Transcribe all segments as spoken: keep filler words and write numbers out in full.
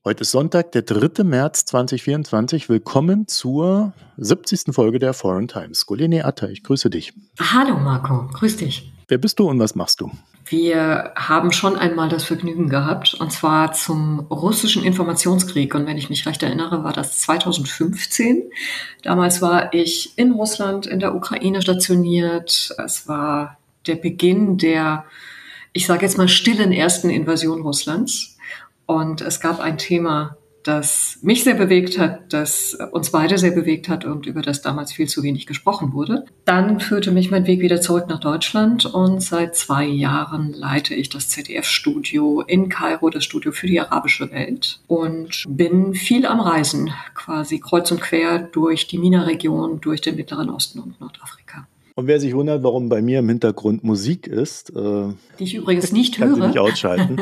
Heute ist Sonntag, der dritte März zweitausendvierundzwanzig. Willkommen zur siebzigsten Folge der Foreign Times. Golene Atta, ich grüße dich. Hallo Marco, grüß dich. Wer bist du und was machst du? Wir haben schon einmal das Vergnügen gehabt, und zwar zum russischen Informationskrieg. Und wenn ich mich recht erinnere, war das zweitausendfünfzehn. Damals war ich in Russland, in der Ukraine stationiert. Es war der Beginn der, ich sage jetzt mal, stillen ersten Invasion Russlands. Und es gab ein Thema, das mich sehr bewegt hat, das uns beide sehr bewegt hat und über das damals viel zu wenig gesprochen wurde. Dann führte mich mein Weg wieder zurück nach Deutschland und seit zwei Jahren leite ich das Z D F-Studio in Kairo, das Studio für die arabische Welt, und bin viel am Reisen, quasi kreuz und quer durch die MENA-Region, durch den Mittleren Osten und Nordafrika. Und wer sich wundert, warum bei mir im Hintergrund Musik ist, äh, die ich übrigens nicht kann höre. Sie nicht ausschalten.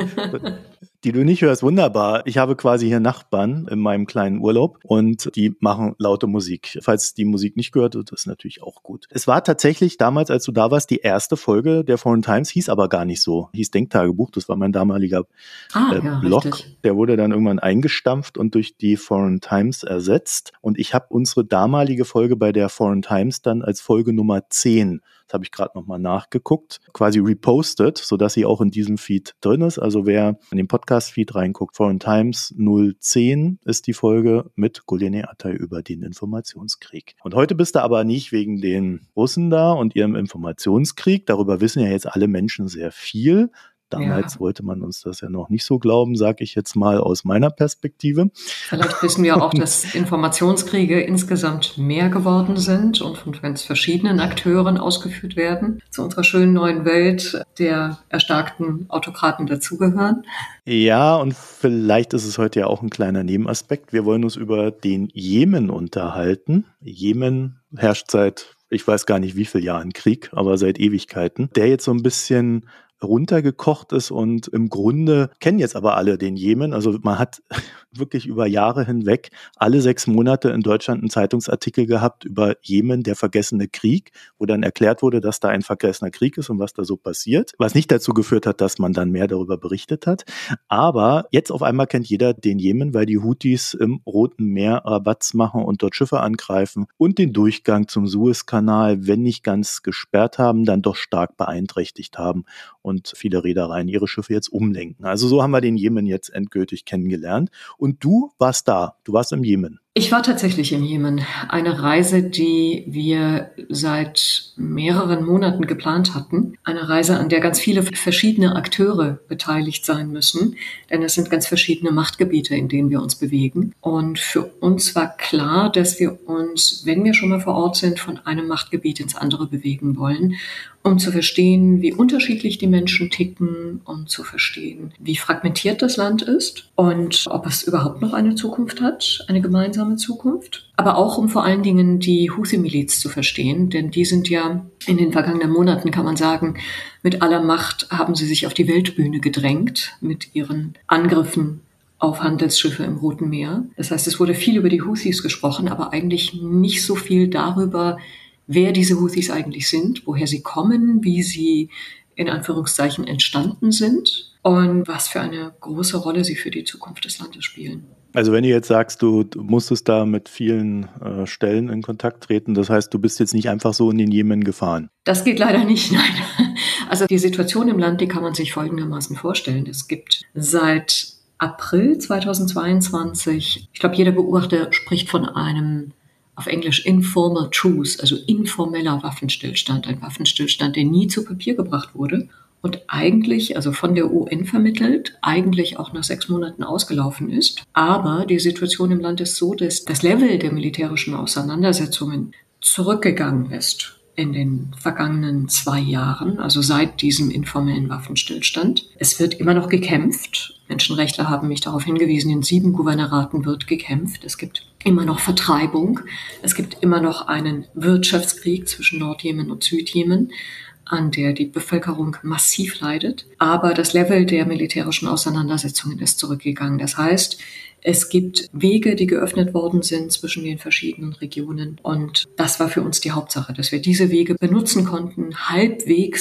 Die du nicht hörst, wunderbar. Ich habe quasi hier Nachbarn in meinem kleinen Urlaub und die machen laute Musik. Falls die Musik nicht gehört wird, ist natürlich auch gut. Es war tatsächlich damals, als du da warst, die erste Folge der Foreign Times, hieß aber gar nicht so. Hieß Denktagebuch, das war mein damaliger ah, äh, ja, Blog. Richtig. Der wurde dann irgendwann eingestampft und durch die Foreign Times ersetzt. Und ich habe unsere damalige Folge bei der Foreign Times dann als Folge Nummer zehn, das habe ich gerade nochmal nachgeguckt, quasi repostet, sodass sie auch in diesem Feed drin ist. Also wer in den Podcast-Feed reinguckt, Foreign Times null zehn ist die Folge mit Golene Atta über den Informationskrieg. Und heute bist du aber nicht wegen den Russen da und ihrem Informationskrieg. Darüber wissen ja jetzt alle Menschen sehr viel. Damals ja. wollte man uns das ja noch nicht so glauben, sage ich jetzt mal aus meiner Perspektive. Vielleicht wissen wir auch, dass Informationskriege insgesamt mehr geworden sind und von ganz verschiedenen Akteuren ausgeführt werden. Zu unserer schönen neuen Welt der erstarkten Autokraten dazugehören. Ja, und vielleicht ist es heute ja auch ein kleiner Nebenaspekt. Wir wollen uns über den Jemen unterhalten. Jemen herrscht seit, ich weiß gar nicht wie viele Jahren Krieg, aber seit Ewigkeiten. Der jetzt so ein bisschen runtergekocht ist und im Grunde kennen jetzt aber alle den Jemen. Also man hat wirklich über Jahre hinweg alle sechs Monate in Deutschland einen Zeitungsartikel gehabt über Jemen, der vergessene Krieg, wo dann erklärt wurde, dass da ein vergessener Krieg ist und was da so passiert, was nicht dazu geführt hat, dass man dann mehr darüber berichtet hat. Aber jetzt auf einmal kennt jeder den Jemen, weil die Houthis im Roten Meer Rabatz machen und dort Schiffe angreifen und den Durchgang zum Suezkanal, wenn nicht ganz gesperrt haben, dann doch stark beeinträchtigt haben und viele Reedereien ihre Schiffe jetzt umlenken. Also so haben wir den Jemen jetzt endgültig kennengelernt. Und du warst da, du warst im Jemen. Ich war tatsächlich im Jemen. Eine Reise, die wir seit mehreren Monaten geplant hatten. Eine Reise, an der ganz viele verschiedene Akteure beteiligt sein müssen. Denn es sind ganz verschiedene Machtgebiete, in denen wir uns bewegen. Und für uns war klar, dass wir uns, wenn wir schon mal vor Ort sind, von einem Machtgebiet ins andere bewegen wollen, um zu verstehen, wie unterschiedlich die Menschen ticken, um zu verstehen, wie fragmentiert das Land ist und ob es überhaupt noch eine Zukunft hat, eine gemeinsame Zukunft. Aber auch, um vor allen Dingen die Houthi-Miliz zu verstehen, denn die sind ja in den vergangenen Monaten, kann man sagen, mit aller Macht haben sie sich auf die Weltbühne gedrängt mit ihren Angriffen auf Handelsschiffe im Roten Meer. Das heißt, es wurde viel über die Houthis gesprochen, aber eigentlich nicht so viel darüber, wer diese Houthis eigentlich sind, woher sie kommen, wie sie in Anführungszeichen entstanden sind und was für eine große Rolle sie für die Zukunft des Landes spielen. Also wenn du jetzt sagst, du, du musstest da mit vielen äh, Stellen in Kontakt treten, das heißt, du bist jetzt nicht einfach so in den Jemen gefahren? Das geht leider nicht, nein. Also die Situation im Land, die kann man sich folgendermaßen vorstellen. Es gibt seit April zweitausendzweiundzwanzig, ich glaube, jeder Beobachter spricht von einem auf Englisch informal truce, also informeller Waffenstillstand, ein Waffenstillstand, der nie zu Papier gebracht wurde und eigentlich, also von der U N vermittelt, eigentlich auch nach sechs Monaten ausgelaufen ist. Aber die Situation im Land ist so, dass das Level der militärischen Auseinandersetzungen zurückgegangen ist in den vergangenen zwei Jahren, also seit diesem informellen Waffenstillstand. Es wird immer noch gekämpft. Menschenrechtler haben mich darauf hingewiesen, in sieben Gouverneraten wird gekämpft. Es gibt immer noch Vertreibung. Es gibt immer noch einen Wirtschaftskrieg zwischen Nordjemen und Südjemen, an der die Bevölkerung massiv leidet. Aber das Level der militärischen Auseinandersetzungen ist zurückgegangen. Das heißt, es gibt Wege, die geöffnet worden sind zwischen den verschiedenen Regionen. Und das war für uns die Hauptsache, dass wir diese Wege benutzen konnten, halbwegs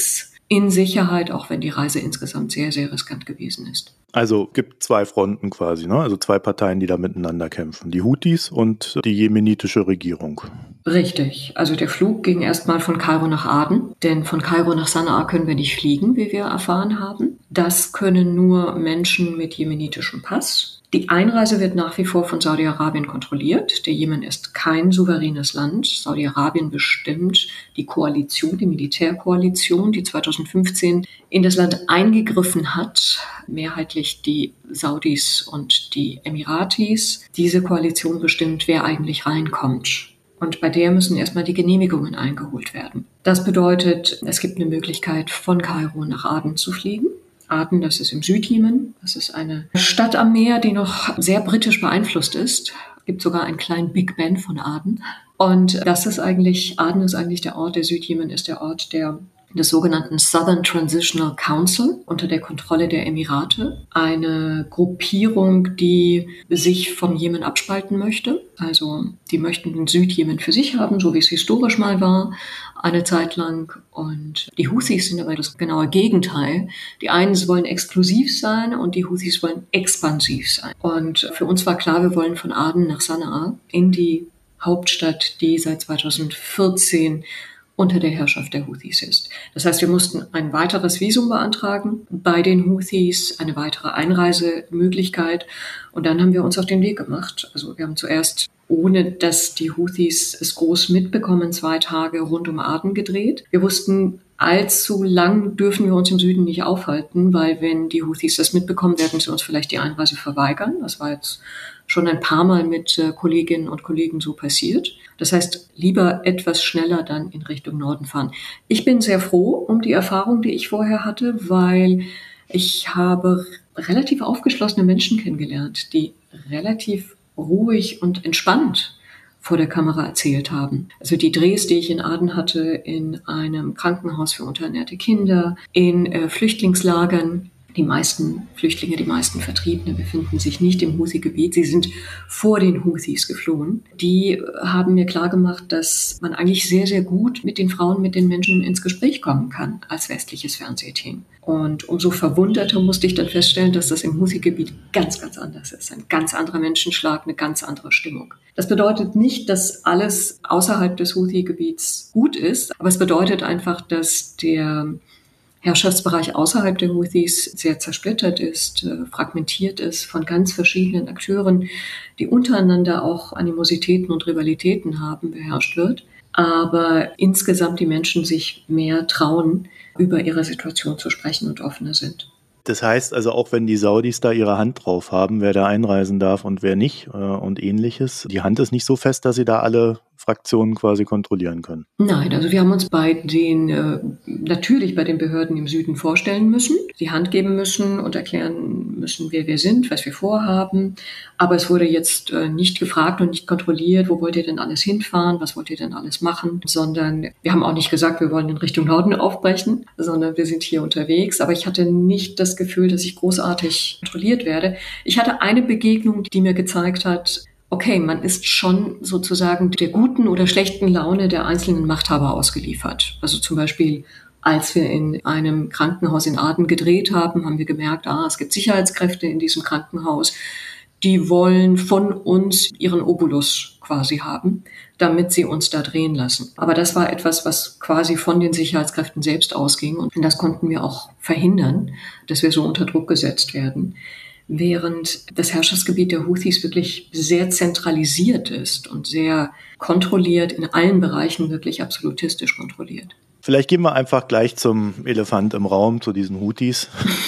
in Sicherheit, auch wenn die Reise insgesamt sehr, sehr riskant gewesen ist. Also gibt zwei Fronten quasi, ne? Also zwei Parteien, die da miteinander kämpfen. Die Houthis und die jemenitische Regierung. Richtig. Also der Flug ging erstmal von Kairo nach Aden, denn von Kairo nach Sanaa können wir nicht fliegen, wie wir erfahren haben. Das können nur Menschen mit jemenitischem Pass. Die Einreise wird nach wie vor von Saudi-Arabien kontrolliert. Der Jemen ist kein souveränes Land. Saudi-Arabien bestimmt die Koalition, die Militärkoalition, die zweitausendfünfzehn in das Land eingegriffen hat. Mehrheitlich die Saudis und die Emiratis. Diese Koalition bestimmt, wer eigentlich reinkommt. Und bei der müssen erstmal die Genehmigungen eingeholt werden. Das bedeutet, es gibt eine Möglichkeit, von Kairo nach Aden zu fliegen. Aden, das ist im Südjemen. Das ist eine Stadt am Meer, die noch sehr britisch beeinflusst ist. Es gibt sogar einen kleinen Big Ben von Aden. Und das ist eigentlich, Aden ist eigentlich der Ort, der Südjemen ist der Ort der des sogenannten Southern Transitional Council unter der Kontrolle der Emirate. Eine Gruppierung, die sich vom Jemen abspalten möchte. Also die möchten den Südjemen für sich haben, so wie es historisch mal war, eine Zeit lang. Und die Houthis sind aber das genaue Gegenteil. Die einen wollen exklusiv sein und die Houthis wollen expansiv sein. Und für uns war klar, wir wollen von Aden nach Sanaa in die Hauptstadt, die seit zweitausendvierzehn unter der Herrschaft der Houthis ist. Das heißt, wir mussten ein weiteres Visum beantragen bei den Houthis, eine weitere Einreisemöglichkeit. Und dann haben wir uns auf den Weg gemacht. Also wir haben zuerst, ohne dass die Houthis es groß mitbekommen, zwei Tage rund um Aden gedreht. Wir wussten, allzu lang dürfen wir uns im Süden nicht aufhalten, weil wenn die Houthis das mitbekommen, werden sie uns vielleicht die Einreise verweigern. Das war jetzt schon ein paar Mal mit äh, Kolleginnen und Kollegen so passiert. Das heißt, lieber etwas schneller dann in Richtung Norden fahren. Ich bin sehr froh um die Erfahrung, die ich vorher hatte, weil ich habe relativ aufgeschlossene Menschen kennengelernt, die relativ ruhig und entspannt vor der Kamera erzählt haben. Also die Drehs, die ich in Aden hatte, in einem Krankenhaus für unterernährte Kinder, in äh, Flüchtlingslagern. Die meisten Flüchtlinge, die meisten Vertriebene befinden sich nicht im Houthi-Gebiet. Sie sind vor den Houthis geflohen. Die haben mir klargemacht, dass man eigentlich sehr, sehr gut mit den Frauen, mit den Menschen ins Gespräch kommen kann als westliches Fernsehteam. Und umso verwunderter musste ich dann feststellen, dass das im Houthi-Gebiet ganz, ganz anders ist. Ein ganz anderer Menschenschlag, eine ganz andere Stimmung. Das bedeutet nicht, dass alles außerhalb des Houthi-Gebiets gut ist, aber es bedeutet einfach, dass der Herrschaftsbereich außerhalb der Houthis sehr zersplittert ist, äh, fragmentiert ist von ganz verschiedenen Akteuren, die untereinander auch Animositäten und Rivalitäten haben, beherrscht wird. Aber insgesamt die Menschen sich mehr trauen, über ihre Situation zu sprechen und offener sind. Das heißt also, auch wenn die Saudis da ihre Hand drauf haben, wer da einreisen darf und wer nicht äh, und ähnliches, die Hand ist nicht so fest, dass sie da alle Fraktionen quasi kontrollieren können. Nein, also wir haben uns bei den, äh, natürlich bei den Behörden im Süden vorstellen müssen, die Hand geben müssen und erklären müssen, wer wir sind, was wir vorhaben. Aber es wurde jetzt äh, nicht gefragt und nicht kontrolliert, wo wollt ihr denn alles hinfahren, was wollt ihr denn alles machen, sondern wir haben auch nicht gesagt, wir wollen in Richtung Norden aufbrechen, sondern wir sind hier unterwegs. Aber ich hatte nicht das Gefühl, dass ich großartig kontrolliert werde. Ich hatte eine Begegnung, die mir gezeigt hat, okay, man ist schon sozusagen der guten oder schlechten Laune der einzelnen Machthaber ausgeliefert. Also zum Beispiel, als wir in einem Krankenhaus in Aden gedreht haben, haben wir gemerkt, ah, es gibt Sicherheitskräfte in diesem Krankenhaus, die wollen von uns ihren Obolus quasi haben, damit sie uns da drehen lassen. Aber das war etwas, was quasi von den Sicherheitskräften selbst ausging. Und das konnten wir auch verhindern, dass wir so unter Druck gesetzt werden. Während das Herrschaftsgebiet der Houthis wirklich sehr zentralisiert ist und sehr kontrolliert, in allen Bereichen wirklich absolutistisch kontrolliert. Vielleicht gehen wir einfach gleich zum Elefant im Raum, zu diesen Houthis.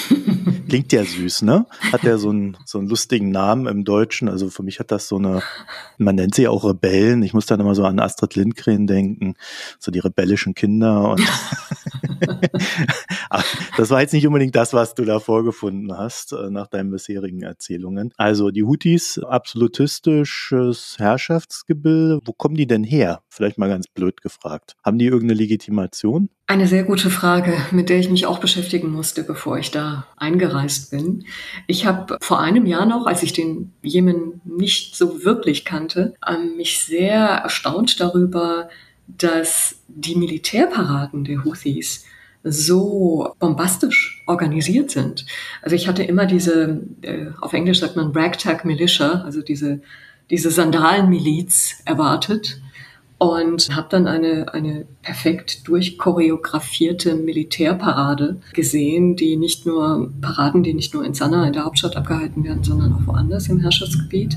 Klingt ja süß, ne? Hat ja so einen, so einen lustigen Namen im Deutschen. Also für mich hat das so eine, man nennt sie auch Rebellen. Ich muss dann immer so an Astrid Lindgren denken, so die rebellischen Kinder. Und aber das war jetzt nicht unbedingt das, was du da vorgefunden hast, nach deinen bisherigen Erzählungen. Also die Houthis, absolutistisches Herrschaftsgebilde. Wo kommen die denn her? Vielleicht mal ganz blöd gefragt. Haben die irgendeine Legitimation? Eine sehr gute Frage, mit der ich mich auch beschäftigen musste, bevor ich da eingereist bin. Ich habe vor einem Jahr noch, als ich den Jemen nicht so wirklich kannte, mich sehr erstaunt darüber, dass die Militärparaden der Houthis so bombastisch organisiert sind. Also ich hatte immer diese, äh, auf Englisch sagt man Ragtag Militia, also diese, diese Sandalenmiliz erwartet und habe dann eine, eine perfekt durchchoreografierte Militärparade gesehen, die nicht nur, Paraden, die nicht nur in Sanaa, in der Hauptstadt abgehalten werden, sondern auch woanders im Herrschaftsgebiet.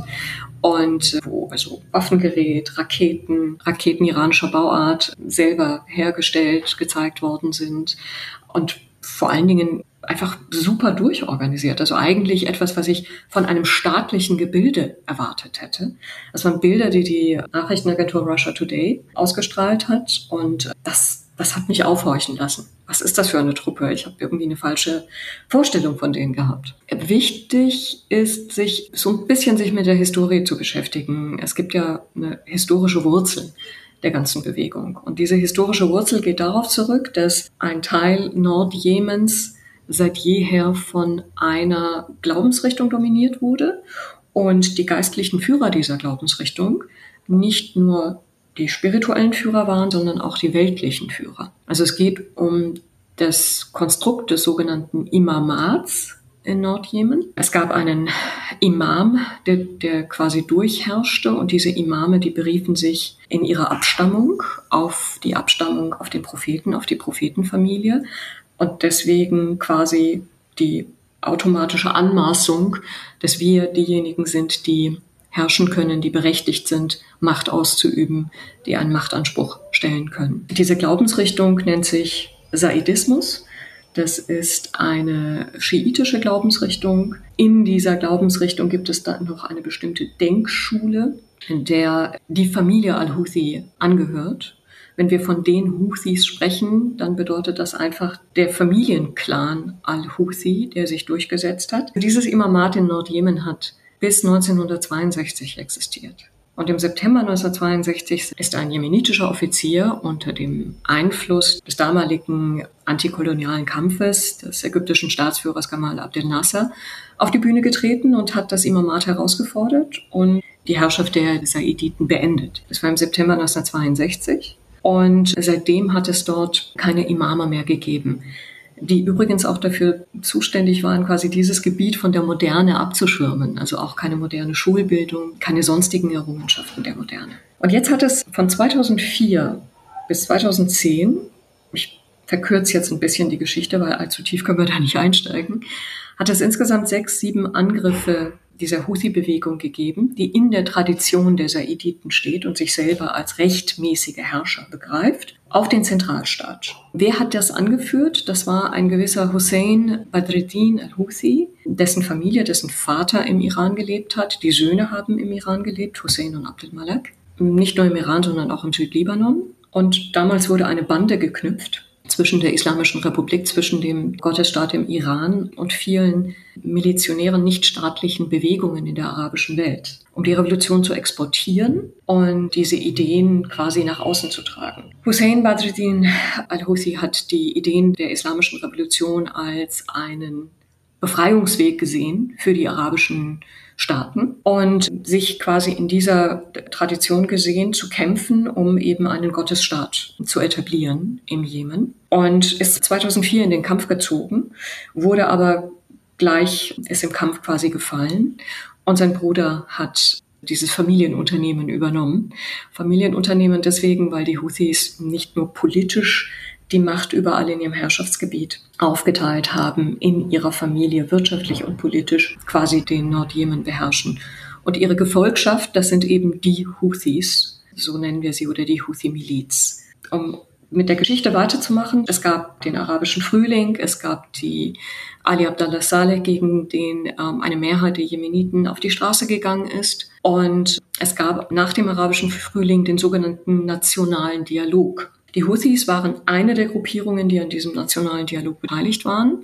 Und wo also Waffengerät, Raketen, Raketen iranischer Bauart selber hergestellt, gezeigt worden sind. Und vor allen Dingen einfach super durchorganisiert. Also eigentlich etwas, was ich von einem staatlichen Gebilde erwartet hätte. Das waren Bilder, die die Nachrichtenagentur Russia Today ausgestrahlt hat. Und das, das hat mich aufhorchen lassen. Was ist das für eine Truppe? Ich habe irgendwie eine falsche Vorstellung von denen gehabt. Wichtig ist, sich so ein bisschen sich mit der Historie zu beschäftigen. Es gibt ja eine historische Wurzel der ganzen Bewegung. Und diese historische Wurzel geht darauf zurück, dass ein Teil Nordjemens seit jeher von einer Glaubensrichtung dominiert wurde und die geistlichen Führer dieser Glaubensrichtung nicht nur die spirituellen Führer waren, sondern auch die weltlichen Führer. Also es geht um das Konstrukt des sogenannten Imamats in Nordjemen. Es gab einen Imam, der, der quasi durchherrschte und diese Imame, die beriefen sich in ihrer Abstammung auf die Abstammung auf den Propheten, auf die Prophetenfamilie. Und deswegen quasi die automatische Anmaßung, dass wir diejenigen sind, die herrschen können, die berechtigt sind, Macht auszuüben, die einen Machtanspruch stellen können. Diese Glaubensrichtung nennt sich Saidismus. Das ist eine schiitische Glaubensrichtung. In dieser Glaubensrichtung gibt es dann noch eine bestimmte Denkschule, in der die Familie al-Houthi angehört. Wenn wir von den Houthis sprechen, dann bedeutet das einfach der Familienclan al-Houthi, der sich durchgesetzt hat. Dieses Imamat in Nordjemen hat bis neunzehnhundertzweiundsechzig existiert. Und im September neunzehnhundertzweiundsechzig ist ein jemenitischer Offizier unter dem Einfluss des damaligen antikolonialen Kampfes des ägyptischen Staatsführers Gamal Abdel Nasser auf die Bühne getreten und hat das Imamat herausgefordert und die Herrschaft der Saiditen beendet. Das war im September neunzehnhundertzweiundsechzig. Und seitdem hat es dort keine Imame mehr gegeben, die übrigens auch dafür zuständig waren, quasi dieses Gebiet von der Moderne abzuschirmen. Also auch keine moderne Schulbildung, keine sonstigen Errungenschaften der Moderne. Und jetzt hat es von zweitausendvier bis zweitausendzehn, ich verkürze jetzt ein bisschen die Geschichte, weil allzu tief können wir da nicht einsteigen, hat es insgesamt sechs, sieben Angriffe dieser Houthi-Bewegung gegeben, die in der Tradition der Saiditen steht und sich selber als rechtmäßige Herrscher begreift, auf den Zentralstaat. Wer hat das angeführt? Das war ein gewisser Hussein Badreddin al-Houthi, dessen Familie, dessen Vater im Iran gelebt hat. Die Söhne haben im Iran gelebt, Hussein und Abdel Malak. Nicht nur im Iran, sondern auch im Südlibanon. Und damals wurde eine Bande geknüpft zwischen der Islamischen Republik, zwischen dem Gottesstaat im Iran und vielen milizionären, nichtstaatlichen Bewegungen in der arabischen Welt, um die Revolution zu exportieren und diese Ideen quasi nach außen zu tragen. Hussein Badreddin al-Houthi hat die Ideen der Islamischen Revolution als einen Befreiungsweg gesehen für die arabischen Staaten und sich quasi in dieser Tradition gesehen zu kämpfen, um eben einen Gottesstaat zu etablieren im Jemen. Und ist zweitausendvier in den Kampf gezogen, wurde aber gleich, ist im Kampf quasi gefallen und sein Bruder hat dieses Familienunternehmen übernommen. Familienunternehmen deswegen, weil die Houthis nicht nur politisch die Macht überall in ihrem Herrschaftsgebiet aufgeteilt haben, in ihrer Familie wirtschaftlich und politisch quasi den Nordjemen beherrschen. Und ihre Gefolgschaft, das sind eben die Houthis, so nennen wir sie, oder die Houthi-Miliz. Um mit der Geschichte weiterzumachen, es gab den arabischen Frühling, es gab die Ali Abdallah Saleh, gegen den ähm, eine Mehrheit der Jemeniten auf die Straße gegangen ist. Und es gab nach dem arabischen Frühling den sogenannten nationalen Dialog. Die Houthis waren eine der Gruppierungen, die an diesem nationalen Dialog beteiligt waren,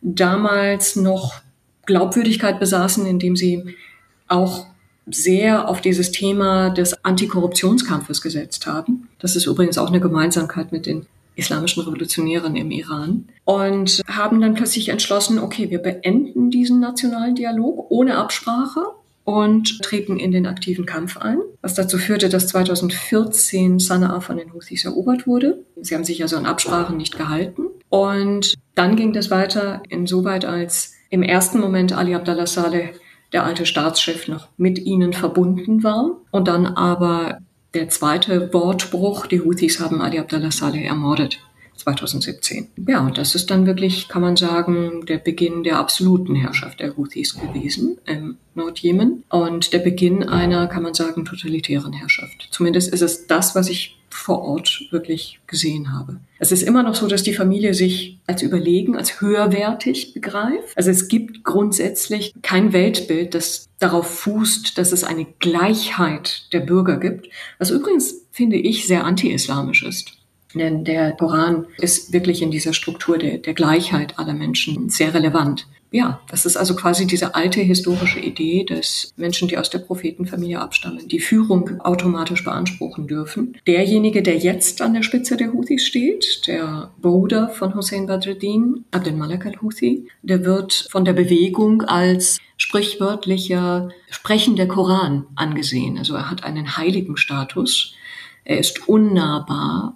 damals noch Glaubwürdigkeit besaßen, indem sie auch sehr auf dieses Thema des Antikorruptionskampfes gesetzt haben. Das ist übrigens auch eine Gemeinsamkeit mit den islamischen Revolutionären im Iran. Und haben dann plötzlich entschlossen, okay, wir beenden diesen nationalen Dialog ohne Absprache und treten in den aktiven Kampf ein, was dazu führte, dass zweitausendvierzehn Sanaa von den Houthis erobert wurde. Sie haben sich also an Absprachen nicht gehalten. Und dann ging das weiter insoweit, als im ersten Moment Ali Abdallah Saleh, der alte Staatschef, noch mit ihnen verbunden war. Und dann aber der zweite Wortbruch, die Houthis haben Ali Abdallah Saleh ermordet, zwanzig siebzehn. Ja, und das ist dann wirklich, kann man sagen, der Beginn der absoluten Herrschaft der Houthis gewesen im Nordjemen und der Beginn einer, kann man sagen, totalitären Herrschaft. Zumindest ist es das, was ich vor Ort wirklich gesehen habe. Es ist immer noch so, dass die Familie sich als überlegen, als höherwertig begreift. Also es gibt grundsätzlich kein Weltbild, das darauf fußt, dass es eine Gleichheit der Bürger gibt, was übrigens, finde ich, sehr anti-islamisch ist. Denn der Koran ist wirklich in dieser Struktur der, der Gleichheit aller Menschen sehr relevant. Ja, das ist also quasi diese alte historische Idee, dass Menschen, die aus der Prophetenfamilie abstammen, die Führung automatisch beanspruchen dürfen. Derjenige, der jetzt an der Spitze der Houthis steht, der Bruder von Hussein Badreddin, Abdel Malak al-Houthi, der wird von der Bewegung als sprichwörtlicher sprechender Koran angesehen. Also er hat einen heiligen Status, er ist unnahbar,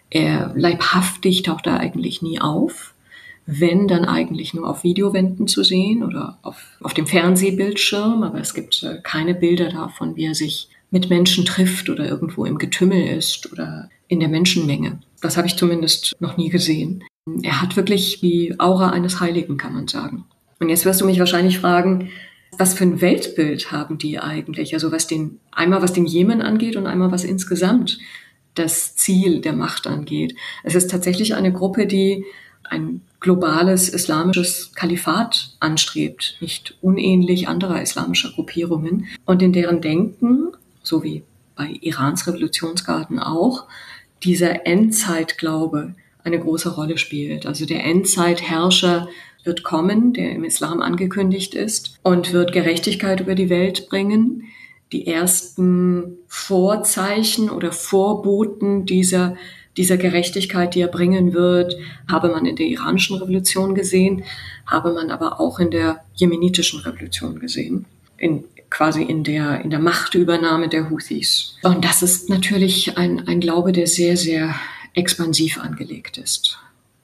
er leibhaftig taucht er eigentlich nie auf. Wenn, dann eigentlich nur auf Videowänden zu sehen oder auf, auf dem Fernsehbildschirm. Aber es gibt äh, keine Bilder davon, wie er sich mit Menschen trifft oder irgendwo im Getümmel ist oder in der Menschenmenge. Das habe ich zumindest noch nie gesehen. Er hat wirklich die Aura eines Heiligen, kann man sagen. Und jetzt wirst du mich wahrscheinlich fragen, was für ein Weltbild haben die eigentlich? Also was den, einmal was den Jemen angeht und einmal was insgesamt das Ziel der Macht angeht. Es ist tatsächlich eine Gruppe, die ein globales islamisches Kalifat anstrebt, nicht unähnlich anderer islamischer Gruppierungen und in deren Denken, so wie bei Irans Revolutionsgarden auch, dieser Endzeitglaube eine große Rolle spielt. Also der Endzeitherrscher wird kommen, der im Islam angekündigt ist und wird Gerechtigkeit über die Welt bringen. Die ersten Vorzeichen oder Vorboten dieser dieser Gerechtigkeit, die er bringen wird, habe man in der iranischen Revolution gesehen, habe man aber auch in der jemenitischen Revolution gesehen, in, quasi in der, in der Machtübernahme der Houthis. Und das ist natürlich ein, ein Glaube, der sehr, sehr expansiv angelegt ist.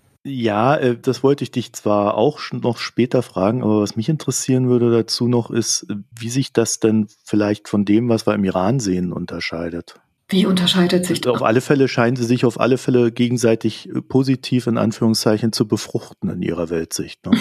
Ja, das wollte ich dich zwar auch noch später fragen, aber was mich interessieren würde dazu noch ist, wie sich das denn vielleicht von dem, was wir im Iran sehen, unterscheidet. Wie unterscheidet sich das? Auf alle Fälle scheinen sie sich auf alle Fälle gegenseitig positiv in Anführungszeichen zu befruchten in ihrer Weltsicht. Ne?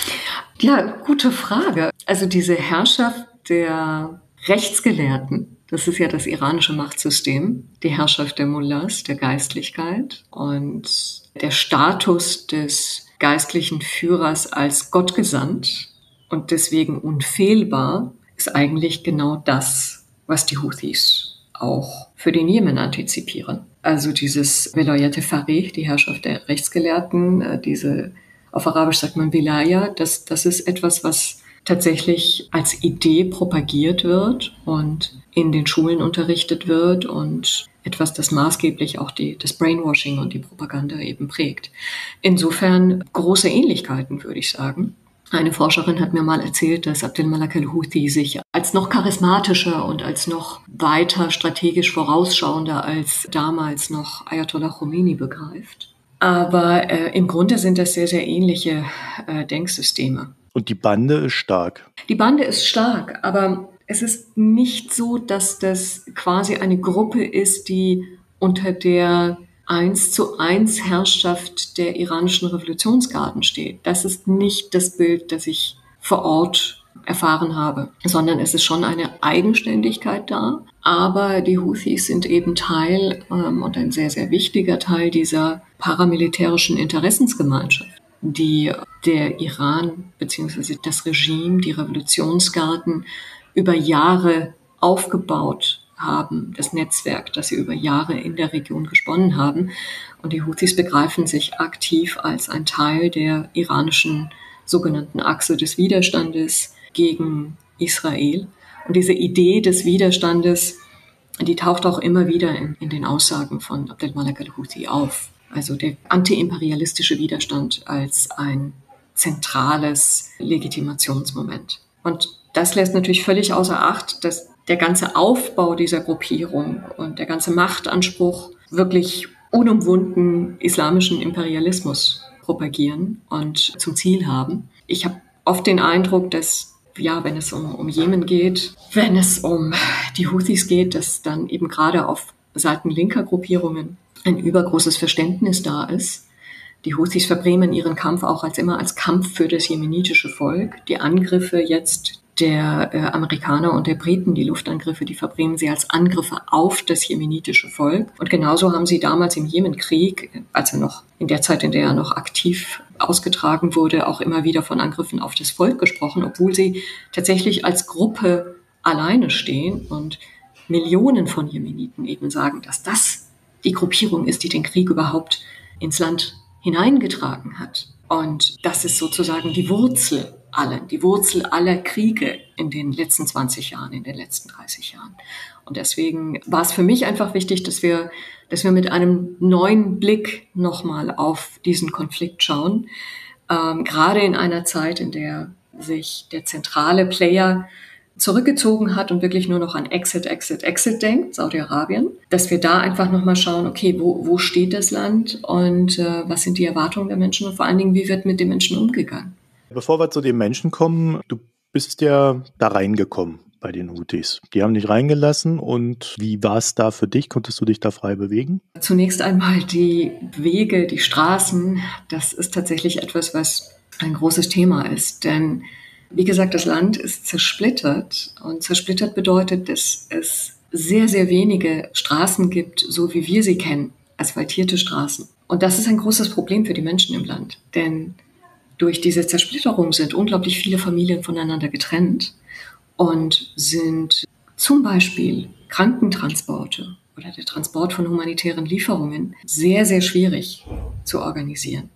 Ja, gute Frage. Also diese Herrschaft der Rechtsgelehrten, das ist ja das iranische Machtsystem, die Herrschaft der Mullahs, der Geistlichkeit und der Status des geistlichen Führers als gottgesandt und deswegen unfehlbar, ist eigentlich genau das, was die Houthis auch für den Jemen antizipieren. Also dieses Velayat Faqih, die Herrschaft der Rechtsgelehrten, diese, auf Arabisch sagt man Wilaya, das, das ist etwas, was tatsächlich als Idee propagiert wird und in den Schulen unterrichtet wird und etwas, das maßgeblich auch die, das Brainwashing und die Propaganda eben prägt. Insofern große Ähnlichkeiten, würde ich sagen. Eine Forscherin hat mir mal erzählt, dass Abdel Malak al-Houthi sich als noch charismatischer und als noch weiter strategisch vorausschauender als damals noch Ayatollah Khomeini begreift. Aber äh, im Grunde sind das sehr, sehr ähnliche äh, Denksysteme. Und die Bande ist stark. Die Bande ist stark, aber es ist nicht so, dass das quasi eine Gruppe ist, die unter der eins zu eins Herrschaft der iranischen Revolutionsgarden steht. Das ist nicht das Bild, das ich vor Ort erfahren habe, sondern es ist schon eine Eigenständigkeit da. Aber die Houthis sind eben Teil ähm, und ein sehr, sehr wichtiger Teil dieser paramilitärischen Interessensgemeinschaft, die der Iran bzw. das Regime, die Revolutionsgarden über Jahre aufgebaut haben, das Netzwerk, das sie über Jahre in der Region gesponnen haben. Und die Houthis begreifen sich aktiv als ein Teil der iranischen sogenannten Achse des Widerstandes gegen Israel. Und diese Idee des Widerstandes, die taucht auch immer wieder in, in den Aussagen von Abdel Malak al-Houthi auf. Also der antiimperialistische Widerstand als ein zentrales Legitimationsmoment. Und das lässt natürlich völlig außer Acht, dass der ganze Aufbau dieser Gruppierung und der ganze Machtanspruch wirklich unumwunden islamischen Imperialismus propagieren und zum Ziel haben. Ich habe oft den Eindruck, dass, ja, wenn es um, um Jemen geht, wenn es um die Houthis geht, dass dann eben gerade auf Seiten linker Gruppierungen ein übergroßes Verständnis da ist. Die Houthis verbrämen ihren Kampf auch als immer als Kampf für das jemenitische Volk. Die Angriffe jetzt der äh, Amerikaner und der Briten, die Luftangriffe, die verbrämen sie als Angriffe auf das jemenitische Volk. Und genauso haben sie damals im Jemenkrieg, als er noch in der Zeit, in der er noch aktiv ausgetragen wurde, auch immer wieder von Angriffen auf das Volk gesprochen, obwohl sie tatsächlich als Gruppe alleine stehen und Millionen von Jemeniten eben sagen, dass das die Gruppierung ist, die den Krieg überhaupt ins Land hineingetragen hat. Und das ist sozusagen die Wurzel allen, die Wurzel aller Kriege in den letzten zwanzig Jahren, in den letzten dreißig Jahren. Und deswegen war es für mich einfach wichtig, dass wir, dass wir mit einem neuen Blick nochmal auf diesen Konflikt schauen. Ähm, gerade in einer Zeit, in der sich der zentrale Player zurückgezogen hat und wirklich nur noch an Exit, Exit, Exit denkt, Saudi-Arabien, dass wir da einfach nochmal schauen, okay, wo, wo steht das Land und äh, was sind die Erwartungen der Menschen und vor allen Dingen, wie wird mit den Menschen umgegangen? Bevor wir zu den Menschen kommen, du bist ja da reingekommen bei den Houthis. Die haben dich reingelassen und wie war es da für dich? Konntest du dich da frei bewegen? Zunächst einmal die Wege, die Straßen, das ist tatsächlich etwas, was ein großes Thema ist, denn wie gesagt, das Land ist zersplittert und zersplittert bedeutet, dass es sehr, sehr wenige Straßen gibt, so wie wir sie kennen, asphaltierte Straßen. Und das ist ein großes Problem für die Menschen im Land, denn durch diese Zersplitterung sind unglaublich viele Familien voneinander getrennt und sind zum Beispiel Krankentransporte oder der Transport von humanitären Lieferungen sehr, sehr schwierig zu organisieren.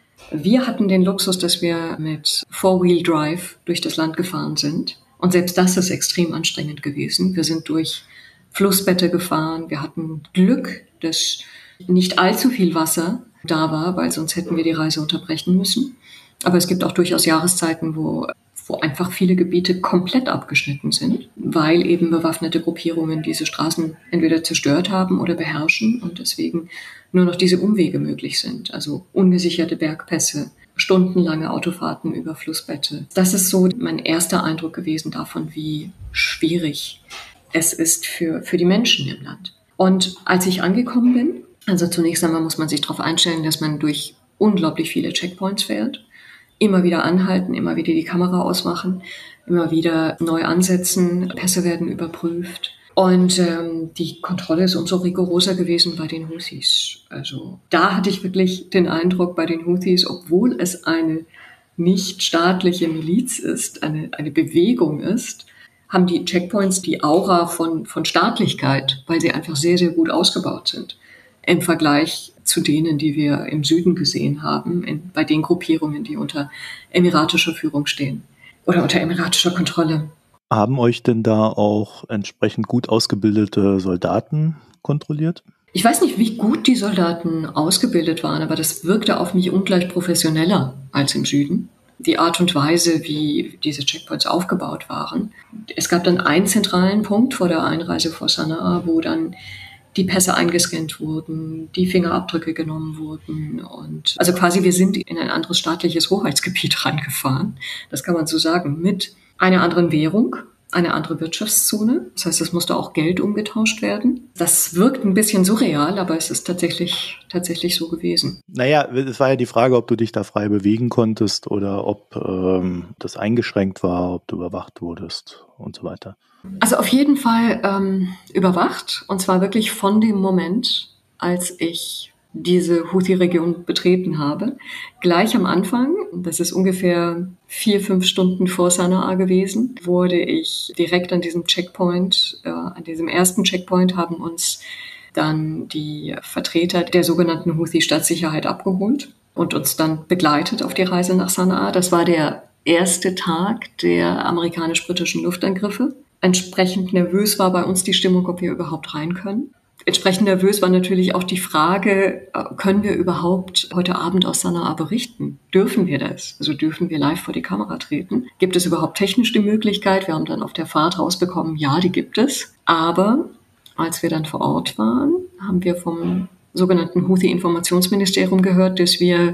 Wir hatten den Luxus, dass wir mit Four-Wheel-Drive durch das Land gefahren sind. Und selbst das ist extrem anstrengend gewesen. Wir sind durch Flussbette gefahren. Wir hatten Glück, dass nicht allzu viel Wasser da war, weil sonst hätten wir die Reise unterbrechen müssen. Aber es gibt auch durchaus Jahreszeiten, wo, wo einfach viele Gebiete komplett abgeschnitten sind, weil eben bewaffnete Gruppierungen diese Straßen entweder zerstört haben oder beherrschen und deswegen nur noch diese Umwege möglich sind. Also ungesicherte Bergpässe, stundenlange Autofahrten über Flussbette. Das ist so mein erster Eindruck gewesen davon, wie schwierig es ist für, für die Menschen im Land. Und als ich angekommen bin, also zunächst einmal muss man sich darauf einstellen, dass man durch unglaublich viele Checkpoints fährt. Immer wieder anhalten, immer wieder die Kamera ausmachen, immer wieder neu ansetzen, Pässe werden überprüft. Und ähm, die Kontrolle ist umso rigoroser gewesen bei den Houthis. Also da hatte ich wirklich den Eindruck bei den Houthis, obwohl es eine nicht staatliche Miliz ist, eine, eine Bewegung ist, haben die Checkpoints die Aura von, von Staatlichkeit, weil sie einfach sehr, sehr gut ausgebaut sind im Vergleich zu denen, die wir im Süden gesehen haben, in, bei den Gruppierungen, die unter emiratischer Führung stehen oder unter emiratischer Kontrolle. Haben euch denn da auch entsprechend gut ausgebildete Soldaten kontrolliert? Ich weiß nicht, wie gut die Soldaten ausgebildet waren, aber das wirkte auf mich ungleich professioneller als im Süden. Die Art und Weise, wie diese Checkpoints aufgebaut waren. Es gab dann einen zentralen Punkt vor der Einreise vor Sanaa, wo dann die Pässe eingescannt wurden, die Fingerabdrücke genommen wurden und also quasi wir sind in ein anderes staatliches Hoheitsgebiet reingefahren, das kann man so sagen, mit einer anderen Währung, eine andere Wirtschaftszone. Das heißt, es musste auch Geld umgetauscht werden. Das wirkt ein bisschen surreal, aber es ist tatsächlich, tatsächlich so gewesen. Naja, es war ja die Frage, ob du dich da frei bewegen konntest oder ob ähm, das eingeschränkt war, ob du überwacht wurdest und so weiter. Also auf jeden Fall ähm, überwacht, und zwar wirklich von dem Moment, als ich diese Houthi-Region betreten habe. Gleich am Anfang, das ist ungefähr vier, fünf Stunden vor Sanaa gewesen, wurde ich direkt an diesem Checkpoint, äh, an diesem ersten Checkpoint haben uns dann die Vertreter der sogenannten Houthi-Stadtsicherheit abgeholt und uns dann begleitet auf die Reise nach Sanaa. Das war der erste Tag der amerikanisch-britischen Luftangriffe. Entsprechend nervös war bei uns die Stimmung, ob wir überhaupt rein können. Entsprechend nervös war natürlich auch die Frage, können wir überhaupt heute Abend aus Sanaa berichten? Dürfen wir das? Also dürfen wir live vor die Kamera treten? Gibt es überhaupt technisch die Möglichkeit? Wir haben dann auf der Fahrt rausbekommen, ja, die gibt es. Aber als wir dann vor Ort waren, haben wir vom sogenannten Houthi-Informationsministerium gehört, dass wir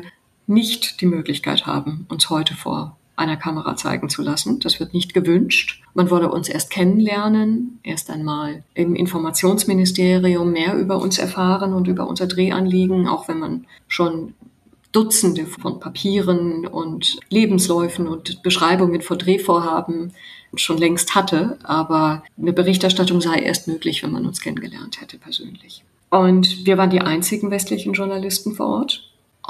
nicht die Möglichkeit haben, uns heute vor einer Kamera zeigen zu lassen. Das wird nicht gewünscht. Man wolle uns erst kennenlernen, erst einmal im Informationsministerium mehr über uns erfahren und über unser Drehanliegen, auch wenn man schon Dutzende von Papieren und Lebensläufen und Beschreibungen von Drehvorhaben schon längst hatte. Aber eine Berichterstattung sei erst möglich, wenn man uns kennengelernt hätte persönlich. Und wir waren die einzigen westlichen Journalisten vor Ort.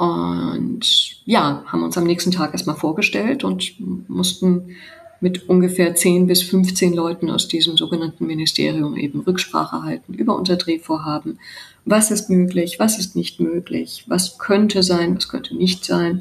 Und ja, haben uns am nächsten Tag erstmal vorgestellt und mussten mit ungefähr zehn bis fünfzehn Leuten aus diesem sogenannten Ministerium eben Rücksprache halten über unser Drehvorhaben. Was ist möglich, was ist nicht möglich, was könnte sein, was könnte nicht sein,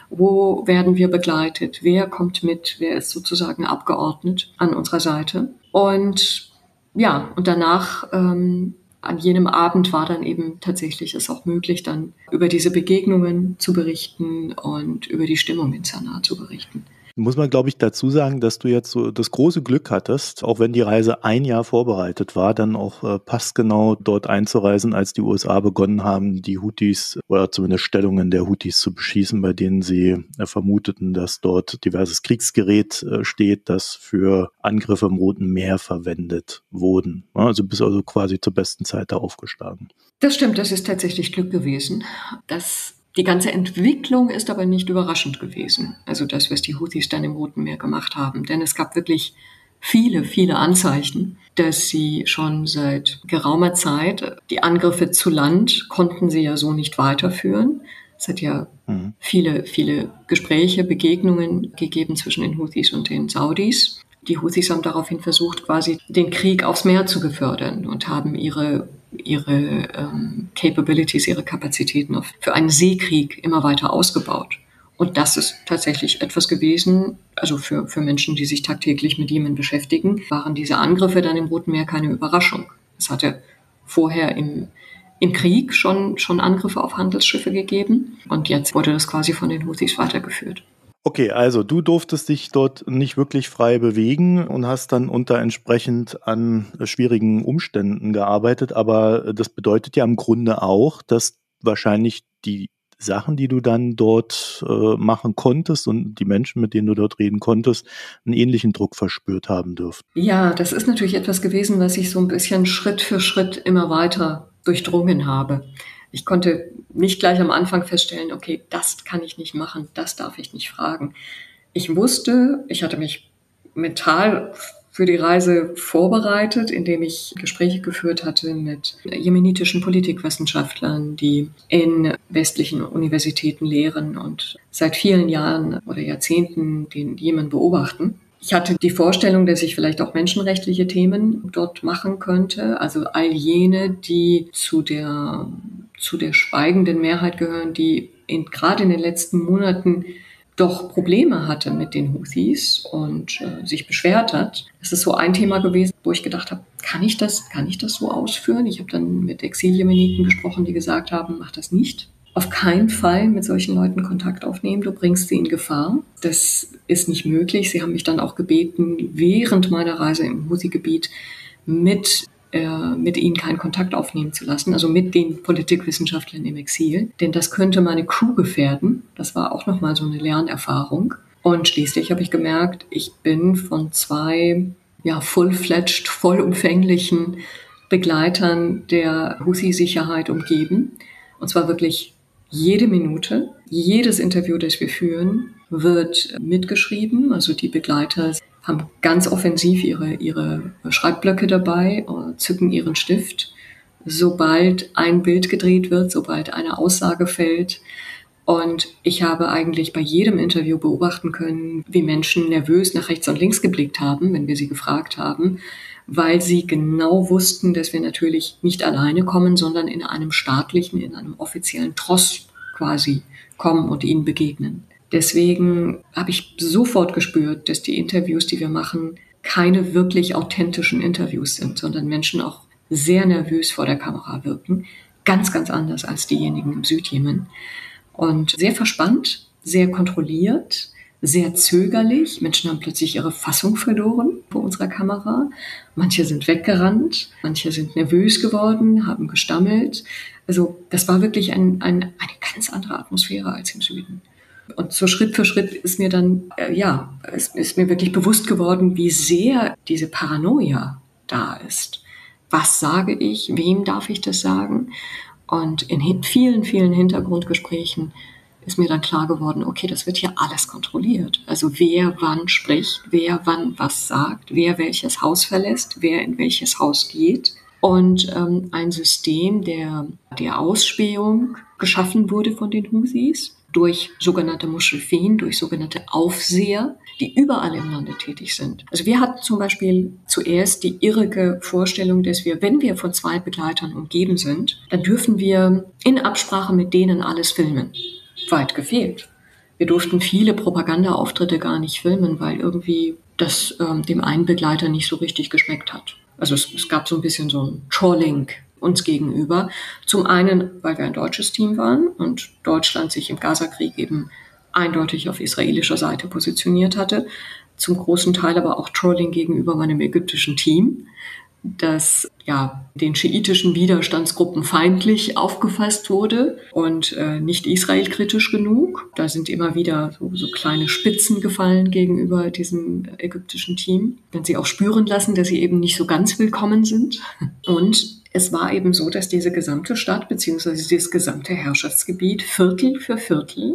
wo werden wir begleitet, wer kommt mit, wer ist sozusagen abgeordnet an unserer Seite. Und ja, und danach ähm, an jenem Abend war dann eben tatsächlich es auch möglich, dann über diese Begegnungen zu berichten und über die Stimmung in Sanaa zu berichten. Muss man, glaube ich, dazu sagen, dass du jetzt so das große Glück hattest, auch wenn die Reise ein Jahr vorbereitet war, dann auch äh, passgenau dort einzureisen, als die U S A begonnen haben, die Houthis oder zumindest Stellungen der Houthis zu beschießen, bei denen sie äh, vermuteten, dass dort diverses Kriegsgerät äh, steht, das für Angriffe im Roten Meer verwendet wurden. Ja, also bist also quasi zur besten Zeit da aufgeschlagen. Das stimmt, das ist tatsächlich Glück gewesen. Das Die ganze Entwicklung ist aber nicht überraschend gewesen. Also das, was die Houthis dann im Roten Meer gemacht haben. Denn es gab wirklich viele, viele Anzeichen, dass sie schon seit geraumer Zeit, die Angriffe zu Land konnten sie ja so nicht weiterführen. Es hat ja mhm. viele, viele Gespräche, Begegnungen gegeben zwischen den Houthis und den Saudis. Die Houthis haben daraufhin versucht, quasi den Krieg aufs Meer zu befördern und haben ihre ihre ähm, Capabilities, ihre Kapazitäten auf, für einen Seekrieg immer weiter ausgebaut. Und das ist tatsächlich etwas gewesen, also für, für Menschen, die sich tagtäglich mit Jemen beschäftigen, waren diese Angriffe dann im Roten Meer keine Überraschung. Es hatte vorher im, im Krieg schon, schon Angriffe auf Handelsschiffe gegeben und jetzt wurde das quasi von den Houthis weitergeführt. Okay, also du durftest dich dort nicht wirklich frei bewegen und hast dann unter entsprechend an schwierigen Umständen gearbeitet, aber das bedeutet ja im Grunde auch, dass wahrscheinlich die Sachen, die du dann dort äh, machen konntest und die Menschen, mit denen du dort reden konntest, einen ähnlichen Druck verspürt haben dürften. Ja, das ist natürlich etwas gewesen, was ich so ein bisschen Schritt für Schritt immer weiter durchdrungen habe. Ich konnte nicht gleich am Anfang feststellen, okay, das kann ich nicht machen, das darf ich nicht fragen. Ich wusste, ich hatte mich mental für die Reise vorbereitet, indem ich Gespräche geführt hatte mit jemenitischen Politikwissenschaftlern, die in westlichen Universitäten lehren und seit vielen Jahren oder Jahrzehnten den Jemen beobachten. Ich hatte die Vorstellung, dass ich vielleicht auch menschenrechtliche Themen dort machen könnte, also all jene, die zu der, zu der schweigenden Mehrheit gehören, die in, gerade in den letzten Monaten doch Probleme hatte mit den Houthis und äh, sich beschwert hat. Das ist so ein Thema gewesen, wo ich gedacht habe, kann ich das, kann ich das so ausführen? Ich habe dann mit Exil-Jemeniten gesprochen, die gesagt haben, mach das nicht. Auf keinen Fall mit solchen Leuten Kontakt aufnehmen, du bringst sie in Gefahr. Das ist nicht möglich. Sie haben mich dann auch gebeten, während meiner Reise im Houthi-Gebiet mit, äh, mit ihnen keinen Kontakt aufnehmen zu lassen, also mit den Politikwissenschaftlern im Exil. Denn das könnte meine Crew gefährden. Das war auch nochmal so eine Lernerfahrung. Und schließlich habe ich gemerkt, ich bin von zwei ja, full-fledged, vollumfänglichen Begleitern der Houthi-Sicherheit umgeben. Und zwar wirklich jede Minute, jedes Interview, das wir führen, wird mitgeschrieben. Also die Begleiter haben ganz offensiv ihre, ihre Schreibblöcke dabei, zücken ihren Stift. Sobald ein Bild gedreht wird, sobald eine Aussage fällt. Und ich habe eigentlich bei jedem Interview beobachten können, wie Menschen nervös nach rechts und links geblickt haben, wenn wir sie gefragt haben, weil sie genau wussten, dass wir natürlich nicht alleine kommen, sondern in einem staatlichen, in einem offiziellen Tross quasi kommen und ihnen begegnen. Deswegen habe ich sofort gespürt, dass die Interviews, die wir machen, keine wirklich authentischen Interviews sind, sondern Menschen auch sehr nervös vor der Kamera wirken. Ganz, ganz anders als diejenigen im Südjemen. Und sehr verspannt, sehr kontrolliert, sehr zögerlich. Menschen haben plötzlich ihre Fassung verloren vor unserer Kamera. Manche sind weggerannt, manche sind nervös geworden, haben gestammelt. Also das war wirklich ein, ein, eine ganz andere Atmosphäre als im Süden. Und so Schritt für Schritt ist mir dann, äh, ja, es ist mir wirklich bewusst geworden, wie sehr diese Paranoia da ist. Was sage ich? Wem darf ich das sagen? Und in vielen, vielen Hintergrundgesprächen ist mir dann klar geworden, okay, das wird hier alles kontrolliert. Also wer wann spricht, wer wann was sagt, wer welches Haus verlässt, wer in welches Haus geht. Und ähm, ein System der, der Ausspähung geschaffen wurde von den Houthis durch sogenannte Muschrifin, durch sogenannte Aufseher, die überall im Lande tätig sind. Also wir hatten zum Beispiel zuerst die irrige Vorstellung, dass wir, wenn wir von zwei Begleitern umgeben sind, dann dürfen wir in Absprache mit denen alles filmen. Weit gefehlt. Wir durften viele Propagandaauftritte gar nicht filmen, weil irgendwie das ähm, dem einen Begleiter nicht so richtig geschmeckt hat. Also es, es gab so ein bisschen so ein Trolling uns gegenüber. Zum einen, weil wir ein deutsches Team waren und Deutschland sich im Gaza-Krieg eben eindeutig auf israelischer Seite positioniert hatte. Zum großen Teil aber auch Trolling gegenüber meinem ägyptischen Team, das ja den schiitischen Widerstandsgruppen feindlich aufgefasst wurde und äh, nicht israelkritisch genug. Da sind immer wieder so, so kleine Spitzen gefallen gegenüber diesem ägyptischen Team, wenn sie auch spüren lassen, dass sie eben nicht so ganz willkommen sind. Und es war eben so, dass diese gesamte Stadt bzw. dieses gesamte Herrschaftsgebiet Viertel für Viertel,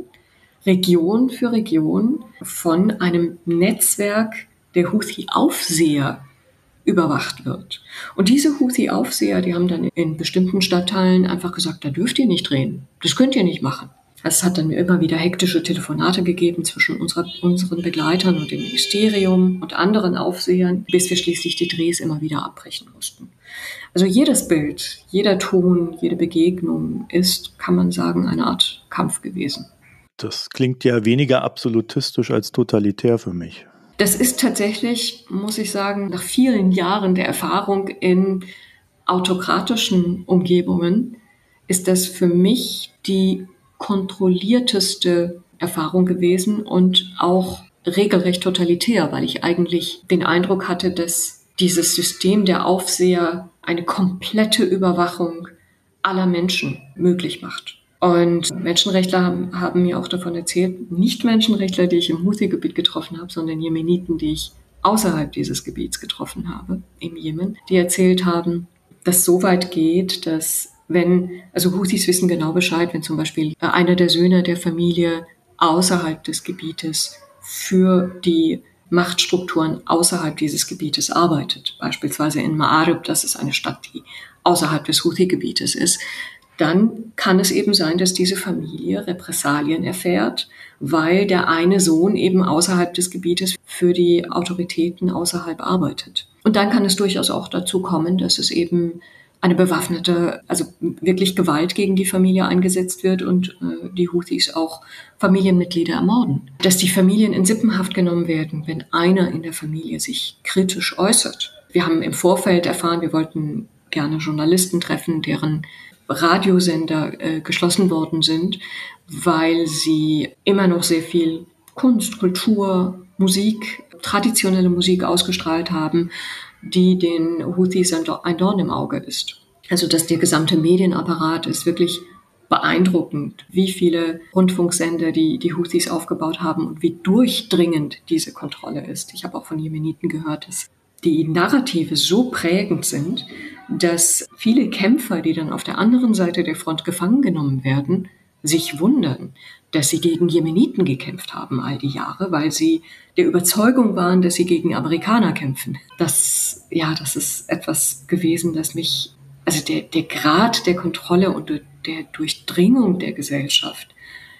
Region für Region von einem Netzwerk der Houthi-Aufseher überwacht wird. Und diese Houthi-Aufseher, die haben dann in bestimmten Stadtteilen einfach gesagt, da dürft ihr nicht drehen, das könnt ihr nicht machen. Es hat dann immer wieder hektische Telefonate gegeben zwischen unserer, unseren Begleitern und dem Ministerium und anderen Aufsehern, bis wir schließlich die Drehs immer wieder abbrechen mussten. Also jedes Bild, jeder Ton, jede Begegnung ist, kann man sagen, eine Art Kampf gewesen. Das klingt ja weniger absolutistisch als totalitär für mich. Das ist tatsächlich, muss ich sagen, nach vielen Jahren der Erfahrung in autokratischen Umgebungen, ist das für mich die kontrollierteste Erfahrung gewesen und auch regelrecht totalitär, weil ich eigentlich den Eindruck hatte, dass dieses System der Aufseher eine komplette Überwachung aller Menschen möglich macht. Und Menschenrechtler haben, haben mir auch davon erzählt, nicht Menschenrechtler, die ich im Houthi-Gebiet getroffen habe, sondern Jemeniten, die ich außerhalb dieses Gebiets getroffen habe, im Jemen, die erzählt haben, dass so weit geht, dass wenn, also Houthis wissen genau Bescheid, wenn zum Beispiel einer der Söhne der Familie außerhalb des Gebietes für die Machtstrukturen außerhalb dieses Gebietes arbeitet, beispielsweise in Ma'arib, das ist eine Stadt, die außerhalb des Houthi-Gebietes ist, dann kann es eben sein, dass diese Familie Repressalien erfährt, weil der eine Sohn eben außerhalb des Gebietes für die Autoritäten außerhalb arbeitet. Und dann kann es durchaus auch dazu kommen, dass es eben eine bewaffnete, also wirklich Gewalt gegen die Familie eingesetzt wird und äh, die Houthis auch Familienmitglieder ermorden. Dass die Familien in Sippenhaft genommen werden, wenn einer in der Familie sich kritisch äußert. Wir haben im Vorfeld erfahren, wir wollten gerne Journalisten treffen, deren Radiosender äh, geschlossen worden sind, weil sie immer noch sehr viel Kunst, Kultur, Musik, traditionelle Musik ausgestrahlt haben, die den Houthis ein Dorn im Auge ist. Also dass der gesamte Medienapparat ist wirklich beeindruckend, wie viele Rundfunksender die, die Houthis aufgebaut haben und wie durchdringend diese Kontrolle ist. Ich habe auch von Jemeniten gehört, dass die Narrative so prägend sind, dass viele Kämpfer, die dann auf der anderen Seite der Front gefangen genommen werden, sich wundern, dass sie gegen Jemeniten gekämpft haben all die Jahre, weil sie der Überzeugung waren, dass sie gegen Amerikaner kämpfen. Das, ja, das ist etwas gewesen, das mich, also der, der Grad der Kontrolle und der Durchdringung der Gesellschaft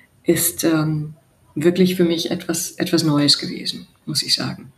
ist ähm, wirklich für mich etwas, etwas Neues gewesen, muss ich sagen.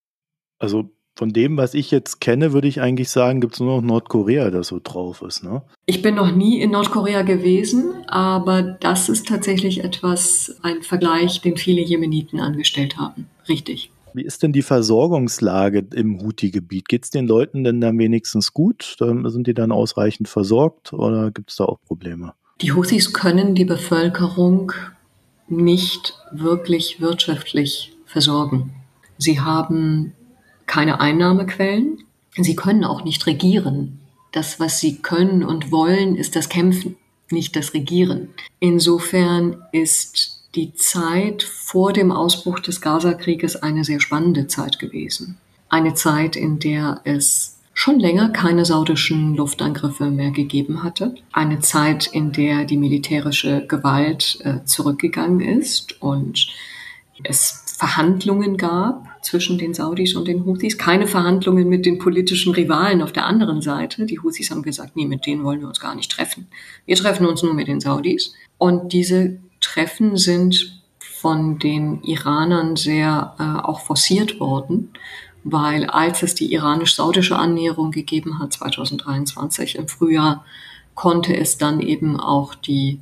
Also von dem, was ich jetzt kenne, würde ich eigentlich sagen, gibt es nur noch Nordkorea, das so drauf ist, ne? Ich bin noch nie in Nordkorea gewesen, aber das ist tatsächlich etwas, ein Vergleich, den viele Jemeniten angestellt haben. Richtig. Wie ist denn die Versorgungslage im Houthi-Gebiet? Geht es den Leuten denn dann wenigstens gut? Sind die dann ausreichend versorgt oder gibt es da auch Probleme? Die Houthis können die Bevölkerung nicht wirklich wirtschaftlich versorgen. Sie haben keine Einnahmequellen. Sie können auch nicht regieren. Das, was sie können und wollen, ist das Kämpfen, nicht das Regieren. Insofern ist die Zeit vor dem Ausbruch des Gaza-Krieges eine sehr spannende Zeit gewesen. Eine Zeit, in der es schon länger keine saudischen Luftangriffe mehr gegeben hatte. Eine Zeit, in der die militärische Gewalt äh, zurückgegangen ist und es Verhandlungen gab zwischen den Saudis und den Houthis. Keine Verhandlungen mit den politischen Rivalen auf der anderen Seite. Die Houthis haben gesagt, nee, mit denen wollen wir uns gar nicht treffen. Wir treffen uns nur mit den Saudis. Und diese Treffen sind von den Iranern sehr äh, auch forciert worden, weil als es die iranisch-saudische Annäherung gegeben hat, zwanzig dreiundzwanzig im Frühjahr, konnte es dann eben auch die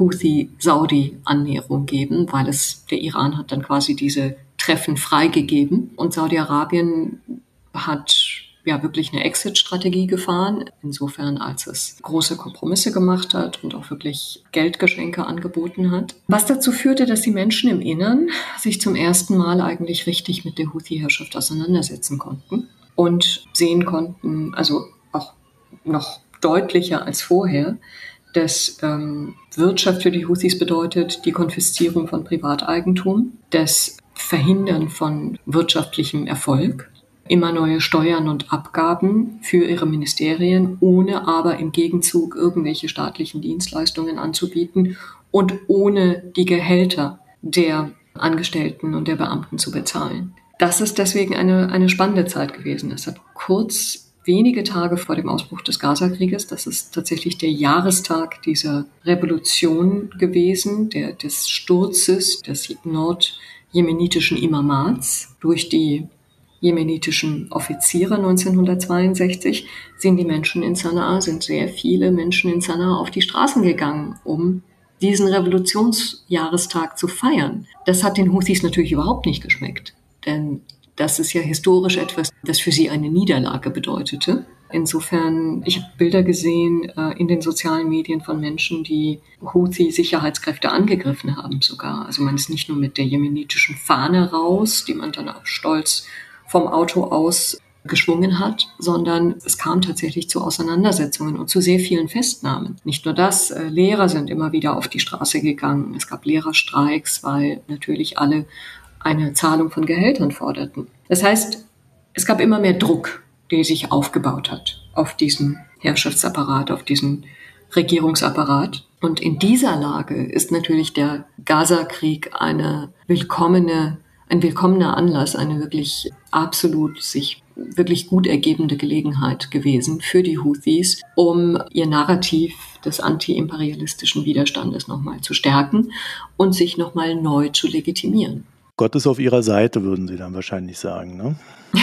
Houthi-Saudi-Annäherung geben, weil es der Iran hat dann quasi diese Treffen freigegeben und Saudi-Arabien hat ja wirklich eine Exit-Strategie gefahren, insofern als es große Kompromisse gemacht hat und auch wirklich Geldgeschenke angeboten hat. Was dazu führte, dass die Menschen im Innern sich zum ersten Mal eigentlich richtig mit der Houthi-Herrschaft auseinandersetzen konnten und sehen konnten, also auch noch deutlicher als vorher, dass ähm, Wirtschaft für die Houthis bedeutet die Konfiszierung von Privateigentum, das Verhindern von wirtschaftlichem Erfolg, immer neue Steuern und Abgaben für ihre Ministerien, ohne aber im Gegenzug irgendwelche staatlichen Dienstleistungen anzubieten und ohne die Gehälter der Angestellten und der Beamten zu bezahlen. Das ist deswegen eine, eine spannende Zeit gewesen. Es hat kurz wenige Tage vor dem Ausbruch des Gaza-Krieges, das ist tatsächlich der Jahrestag dieser Revolution gewesen, der, des Sturzes des nordjemenitischen Imamats durch die jemenitischen Offiziere neunzehnhundertzweiundsechzig, sind die Menschen in Sanaa, sind sehr viele Menschen in Sanaa auf die Straßen gegangen, um diesen Revolutionsjahrestag zu feiern. Das hat den Houthis natürlich überhaupt nicht geschmeckt, denn das ist ja historisch etwas, das für sie eine Niederlage bedeutete. Insofern, ich habe Bilder gesehen äh, in den sozialen Medien von Menschen, die Houthi-Sicherheitskräfte angegriffen haben sogar. Also man ist nicht nur mit der jemenitischen Fahne raus, die man dann auch stolz vom Auto aus geschwungen hat, sondern es kam tatsächlich zu Auseinandersetzungen und zu sehr vielen Festnahmen. Nicht nur das, äh, Lehrer sind immer wieder auf die Straße gegangen. Es gab Lehrerstreiks, weil natürlich alle eine Zahlung von Gehältern forderten. Das heißt, es gab immer mehr Druck, der sich aufgebaut hat auf diesen Herrschaftsapparat, auf diesen Regierungsapparat. Und in dieser Lage ist natürlich der Gaza-Krieg eine willkommene, ein willkommener Anlass, eine wirklich absolut sich wirklich gut ergebende Gelegenheit gewesen für die Houthis, um ihr Narrativ des antiimperialistischen Widerstandes nochmal zu stärken und sich nochmal neu zu legitimieren. Gott ist auf ihrer Seite, würden Sie dann wahrscheinlich sagen, ne?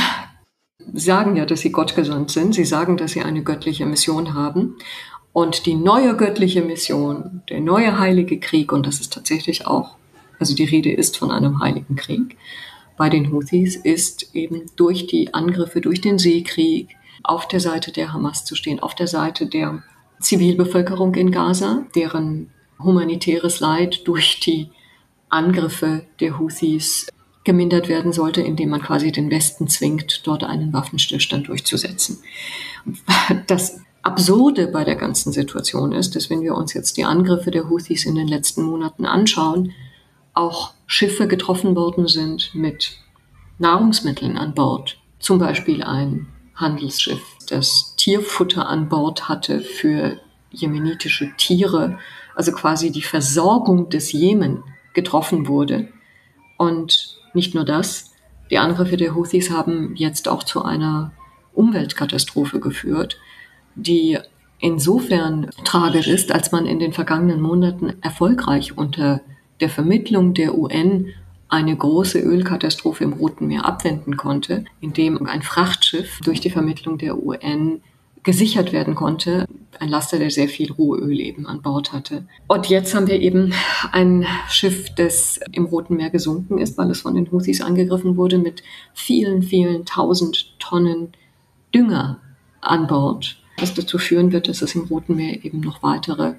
Sie sagen ja, dass sie gottgesandt sind. Sie sagen, dass sie eine göttliche Mission haben. Und die neue göttliche Mission, der neue heilige Krieg, und das ist tatsächlich auch, also die Rede ist von einem heiligen Krieg bei den Houthis, ist eben durch die Angriffe, durch den Seekrieg auf der Seite der Hamas zu stehen, auf der Seite der Zivilbevölkerung in Gaza, deren humanitäres Leid durch die Angriffe der Houthis gemindert werden sollte, indem man quasi den Westen zwingt, dort einen Waffenstillstand durchzusetzen. Das Absurde bei der ganzen Situation ist, dass wenn wir uns jetzt die Angriffe der Houthis in den letzten Monaten anschauen, auch Schiffe getroffen worden sind mit Nahrungsmitteln an Bord. Zum Beispiel ein Handelsschiff, das Tierfutter an Bord hatte für jemenitische Tiere, also quasi die Versorgung des Jemen getroffen wurde. Und nicht nur das, die Angriffe der Houthis haben jetzt auch zu einer Umweltkatastrophe geführt, die insofern tragisch ist, als man in den vergangenen Monaten erfolgreich unter der Vermittlung der U N eine große Ölkatastrophe im Roten Meer abwenden konnte, indem ein Frachtschiff durch die Vermittlung der U N gesichert werden konnte. Ein Laster, der sehr viel Rohöl eben an Bord hatte. Und jetzt haben wir eben ein Schiff, das im Roten Meer gesunken ist, weil es von den Houthis angegriffen wurde, mit vielen, vielen tausend Tonnen Dünger an Bord, was dazu führen wird, dass es im Roten Meer eben noch weitere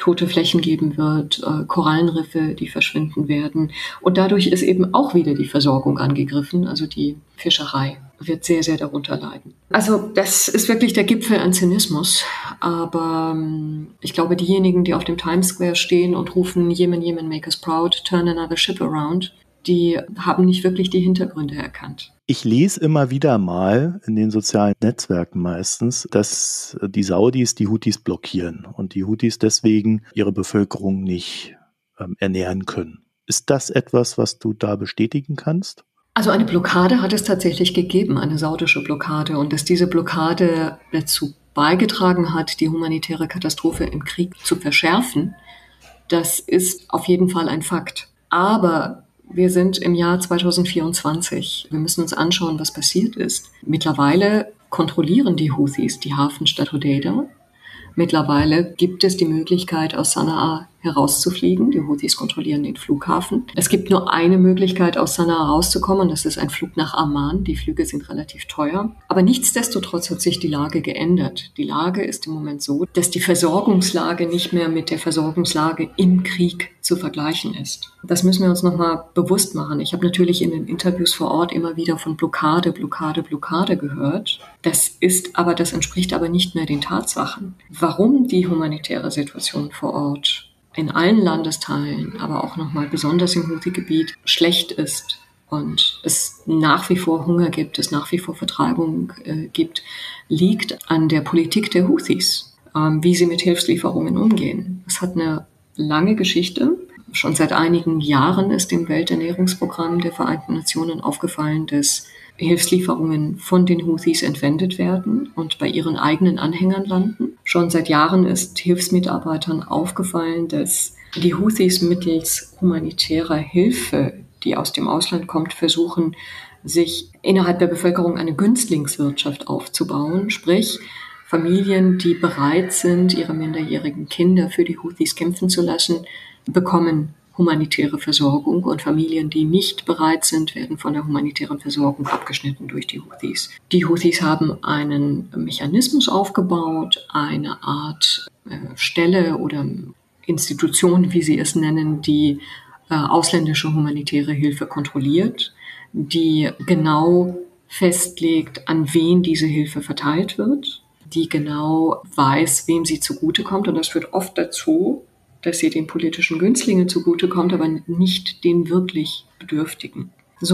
tote Flächen geben wird, äh, Korallenriffe, die verschwinden werden. Und dadurch ist eben auch wieder die Versorgung angegriffen, also die Fischerei wird sehr, sehr darunter leiden. Also das ist wirklich der Gipfel an Zynismus. Aber ähm, ich glaube, diejenigen, die auf dem Times Square stehen und rufen, Yemen, Yemen, make us proud, turn another ship around, die haben nicht wirklich die Hintergründe erkannt. Ich lese immer wieder mal in den sozialen Netzwerken meistens, dass die Saudis die Houthis blockieren und die Houthis deswegen ihre Bevölkerung nicht ähm, ernähren können. Ist das etwas, was du da bestätigen kannst? Also eine Blockade hat es tatsächlich gegeben, eine saudische Blockade. Und dass diese Blockade dazu beigetragen hat, die humanitäre Katastrophe im Krieg zu verschärfen, das ist auf jeden Fall ein Fakt. Aber wir sind im Jahr zwanzig vierundzwanzig. Wir müssen uns anschauen, was passiert ist. Mittlerweile kontrollieren die Houthis die Hafenstadt Hodeida. Mittlerweile gibt es die Möglichkeit, aus Sanaa herauszufliegen. Die Houthis kontrollieren den Flughafen. Es gibt nur eine Möglichkeit, aus Sanaa rauszukommen. Das ist ein Flug nach Amman. Die Flüge sind relativ teuer. Aber nichtsdestotrotz hat sich die Lage geändert. Die Lage ist im Moment so, dass die Versorgungslage nicht mehr mit der Versorgungslage im Krieg zu vergleichen ist. Das müssen wir uns nochmal bewusst machen. Ich habe natürlich in den Interviews vor Ort immer wieder von Blockade, Blockade, Blockade gehört. Das ist aber, das entspricht aber nicht mehr den Tatsachen. Warum die humanitäre Situation vor Ort in allen Landesteilen, aber auch nochmal besonders im Houthi-Gebiet schlecht ist und es nach wie vor Hunger gibt, es nach wie vor Vertreibung äh, gibt, liegt an der Politik der Houthis, ähm, wie sie mit Hilfslieferungen umgehen. Es hat eine lange Geschichte. Schon seit einigen Jahren ist dem Welternährungsprogramm der Vereinten Nationen aufgefallen, dass Hilfslieferungen von den Houthis entwendet werden und bei ihren eigenen Anhängern landen. Schon seit Jahren ist Hilfsmitarbeitern aufgefallen, dass die Houthis mittels humanitärer Hilfe, die aus dem Ausland kommt, versuchen, sich innerhalb der Bevölkerung eine Günstlingswirtschaft aufzubauen, sprich Familien, die bereit sind, ihre minderjährigen Kinder für die Houthis kämpfen zu lassen, bekommen humanitäre Versorgung und Familien, die nicht bereit sind, werden von der humanitären Versorgung abgeschnitten durch die Houthis. Die Houthis haben einen Mechanismus aufgebaut, eine Art äh, Stelle oder Institution, wie sie es nennen, die äh, ausländische humanitäre Hilfe kontrolliert, die genau festlegt, an wen diese Hilfe verteilt wird, die genau weiß, wem sie zugutekommt. Und das führt oft dazu, dass sie den politischen Günstlingen zugutekommt, aber nicht den wirklich Bedürftigen.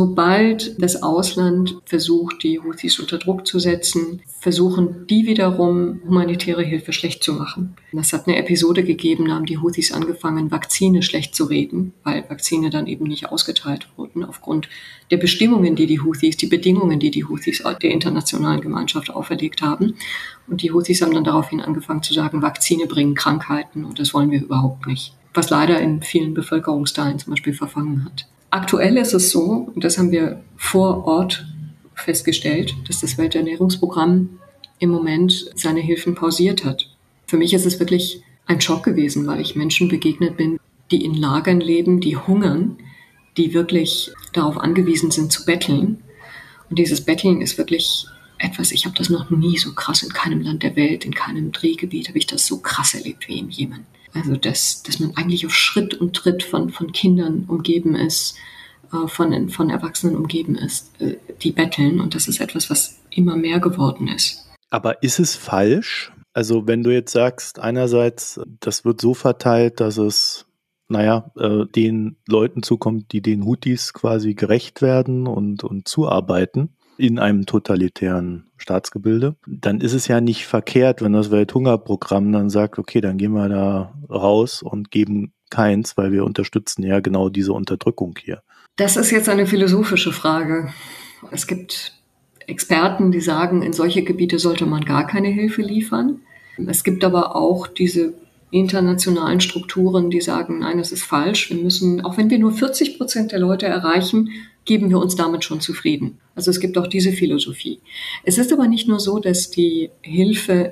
Sobald das Ausland versucht, die Houthis unter Druck zu setzen, versuchen die wiederum, humanitäre Hilfe schlecht zu machen. Das hat eine Episode gegeben, da haben die Houthis angefangen, Vakzine schlecht zu reden, weil Vakzine dann eben nicht ausgeteilt wurden, aufgrund der Bestimmungen, die die Houthis, die Bedingungen, die die Houthis der internationalen Gemeinschaft auferlegt haben. Und die Houthis haben dann daraufhin angefangen zu sagen, Vakzine bringen Krankheiten und das wollen wir überhaupt nicht. Was leider in vielen Bevölkerungsteilen zum Beispiel verfangen hat. Aktuell ist es so, und das haben wir vor Ort festgestellt, dass das Welternährungsprogramm im Moment seine Hilfen pausiert hat. Für mich ist es wirklich ein Schock gewesen, weil ich Menschen begegnet bin, die in Lagern leben, die hungern, die wirklich darauf angewiesen sind zu betteln. Und dieses Betteln ist wirklich etwas, ich habe das noch nie so krass in keinem Land der Welt, in keinem Drehgebiet habe ich das so krass erlebt wie im Jemen. Also, dass, dass man eigentlich auf Schritt und Tritt von, von Kindern umgeben ist, äh, von, von Erwachsenen umgeben ist, äh, die betteln. Und das ist etwas, was immer mehr geworden ist. Aber ist es falsch? Also, wenn du jetzt sagst, einerseits, das wird so verteilt, dass es, naja, äh, den Leuten zukommt, die den Houthis quasi gerecht werden und, und zuarbeiten in einem totalitären Staatsgebilde, dann ist es ja nicht verkehrt, wenn das Welthungerprogramm dann sagt, okay, dann gehen wir da raus und geben keins, weil wir unterstützen ja genau diese Unterdrückung hier. Das ist jetzt eine philosophische Frage. Es gibt Experten, die sagen, in solche Gebiete sollte man gar keine Hilfe liefern. Es gibt aber auch diese internationalen Strukturen, die sagen, nein, das ist falsch. Wir müssen, auch wenn wir nur vierzig Prozent der Leute erreichen, geben wir uns damit schon zufrieden. Also es gibt auch diese Philosophie. Es ist aber nicht nur so, dass die Hilfe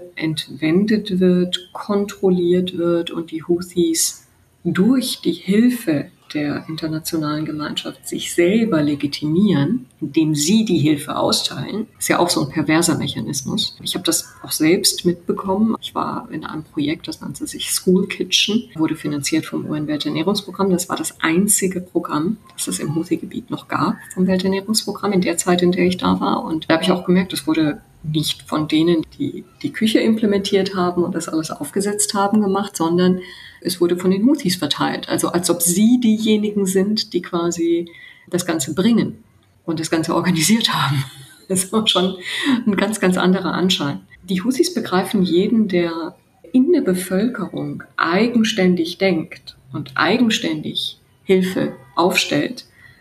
entwendet wird, kontrolliert wird und die Houthis durch die Hilfe der internationalen Gemeinschaft sich selber legitimieren, indem sie die Hilfe austeilen, ist ja auch so ein perverser Mechanismus. Ich habe das auch selbst mitbekommen. Ich war in einem Projekt, das nannte sich School Kitchen, wurde finanziert vom U N-Welternährungsprogramm. Das war das einzige Programm, das es im Houthi-Gebiet noch gab, vom Welternährungsprogramm in der Zeit, in der ich da war. Und da habe ich auch gemerkt, es wurde nicht von denen, die die Küche implementiert haben und das alles aufgesetzt haben, gemacht, sondern es wurde von den Houthis verteilt. Also als ob sie diejenigen sind, die quasi das Ganze bringen und das Ganze organisiert haben. Das ist auch schon ein ganz, ganz anderer Anschein. Die Houthis begreifen jeden, der in der Bevölkerung eigenständig denkt und eigenständig Hilfe aufstellt,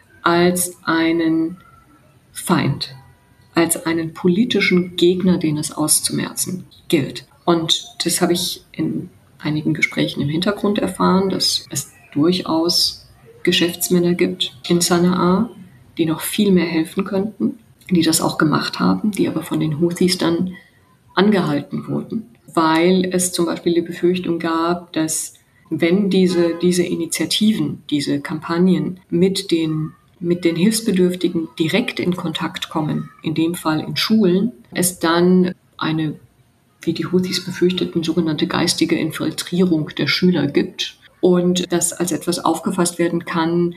als einen Feind, als einen politischen Gegner, den es auszumerzen gilt. Und das habe ich in einigen Gesprächen im Hintergrund erfahren, dass es durchaus Geschäftsmänner gibt in Sanaa, die noch viel mehr helfen könnten, die das auch gemacht haben, die aber von den Houthis dann angehalten wurden, weil es zum Beispiel die Befürchtung gab, dass wenn diese, diese Initiativen, diese Kampagnen mit den, mit den Hilfsbedürftigen direkt in Kontakt kommen, in dem Fall in Schulen, es dann eine, wie die Houthis befürchteten, sogenannte geistige Infiltrierung der Schüler gibt und das als etwas aufgefasst werden kann,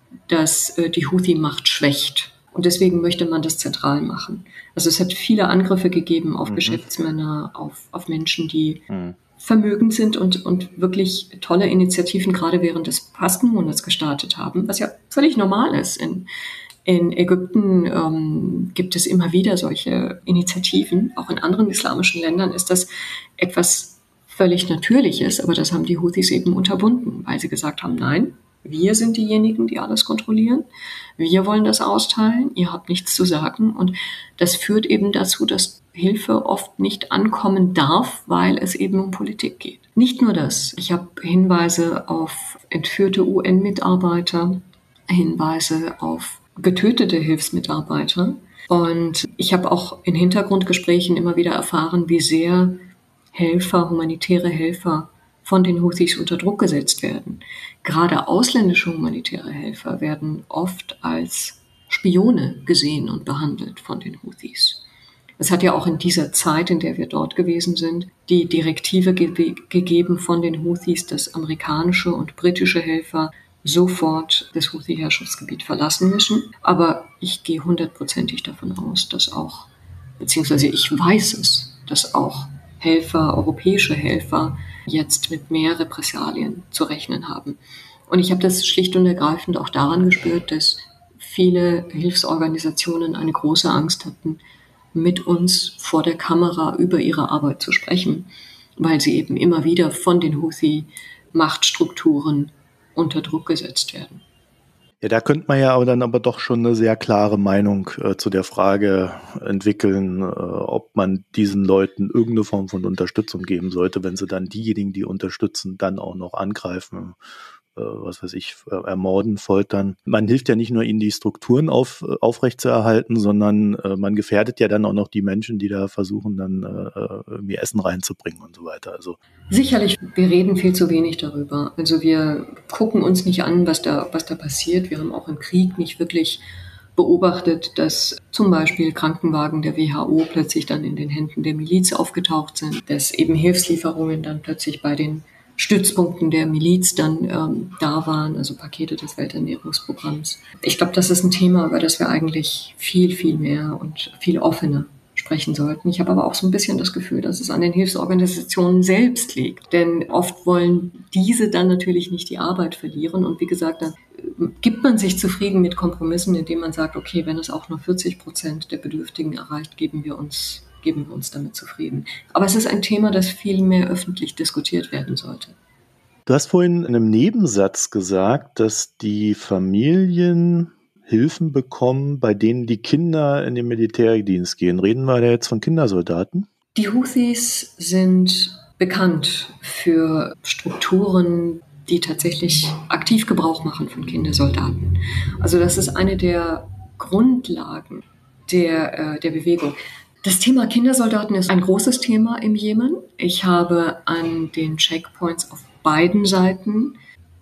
das die Houthi-Macht schwächt. Und deswegen möchte man das zentral machen. Also es hat viele Angriffe gegeben auf mhm. Geschäftsmänner, auf, auf Menschen, die mhm. vermögend sind und, und wirklich tolle Initiativen gerade während des Fastenmonats gestartet haben, was ja völlig normal ist. In, in Ägypten ähm, gibt es immer wieder solche Initiativen. Auch in anderen islamischen Ländern ist das etwas völlig Natürliches, aber das haben die Houthis eben unterbunden, weil sie gesagt haben, nein, wir sind diejenigen, die alles kontrollieren. Wir wollen das austeilen. Ihr habt nichts zu sagen. Und das führt eben dazu, dass Hilfe oft nicht ankommen darf, weil es eben um Politik geht. Nicht nur das. Ich habe Hinweise auf entführte U N-Mitarbeiter, Hinweise auf getötete Hilfsmitarbeiter. Und ich habe auch in Hintergrundgesprächen immer wieder erfahren, wie sehr Helfer, humanitäre Helfer von den Houthis unter Druck gesetzt werden. Gerade ausländische humanitäre Helfer werden oft als Spione gesehen und behandelt von den Houthis. Es hat ja auch in dieser Zeit, in der wir dort gewesen sind, die Direktive ge- gegeben von den Houthis, dass amerikanische und britische Helfer sofort das Houthi-Herrschaftsgebiet verlassen müssen. Aber ich gehe hundertprozentig davon aus, dass auch, beziehungsweise ich weiß es, dass auch Helfer, europäische Helfer, jetzt mit mehr Repressalien zu rechnen haben. Und ich habe das schlicht und ergreifend auch daran gespürt, dass viele Hilfsorganisationen eine große Angst hatten, mit uns vor der Kamera über ihre Arbeit zu sprechen, weil sie eben immer wieder von den Houthi-Machtstrukturen unter Druck gesetzt werden. Ja, da könnte man ja aber dann aber doch schon eine sehr klare Meinung äh, zu der Frage entwickeln, äh, ob man diesen Leuten irgendeine Form von Unterstützung geben sollte, wenn sie dann diejenigen, die unterstützen, dann auch noch angreifen, äh, was weiß ich, äh, ermorden, foltern. Man hilft ja nicht nur ihnen, die Strukturen auf, äh, aufrechtzuerhalten, sondern äh, man gefährdet ja dann auch noch die Menschen, die da versuchen, dann äh, irgendwie Essen reinzubringen und so weiter. Also sicherlich, wir reden viel zu wenig darüber. Also wir gucken uns nicht an, was da, was da passiert. Wir haben auch im Krieg nicht wirklich beobachtet, dass zum Beispiel Krankenwagen der W H O plötzlich dann in den Händen der Miliz aufgetaucht sind, dass eben Hilfslieferungen dann plötzlich bei den Stützpunkten der Miliz dann ähm, da waren, also Pakete des Welternährungsprogramms. Ich glaube, das ist ein Thema, über das wir eigentlich viel, viel mehr und viel offener sprechen sollten. Ich habe aber auch so ein bisschen das Gefühl, dass es an den Hilfsorganisationen selbst liegt. Denn oft wollen diese dann natürlich nicht die Arbeit verlieren. Und wie gesagt, dann gibt man sich zufrieden mit Kompromissen, indem man sagt, okay, wenn es auch nur vierzig Prozent der Bedürftigen erreicht, geben wir uns, geben wir uns damit zufrieden. Aber es ist ein Thema, das viel mehr öffentlich diskutiert werden sollte. Du hast vorhin in einem Nebensatz gesagt, dass die Familien Hilfen bekommen, bei denen die Kinder in den Militärdienst gehen. Reden wir da jetzt von Kindersoldaten? Die Houthis sind bekannt für Strukturen, die tatsächlich aktiv Gebrauch machen von Kindersoldaten. Also das ist eine der Grundlagen der, äh, der Bewegung. Das Thema Kindersoldaten ist ein großes Thema im Jemen. Ich habe an den Checkpoints auf beiden Seiten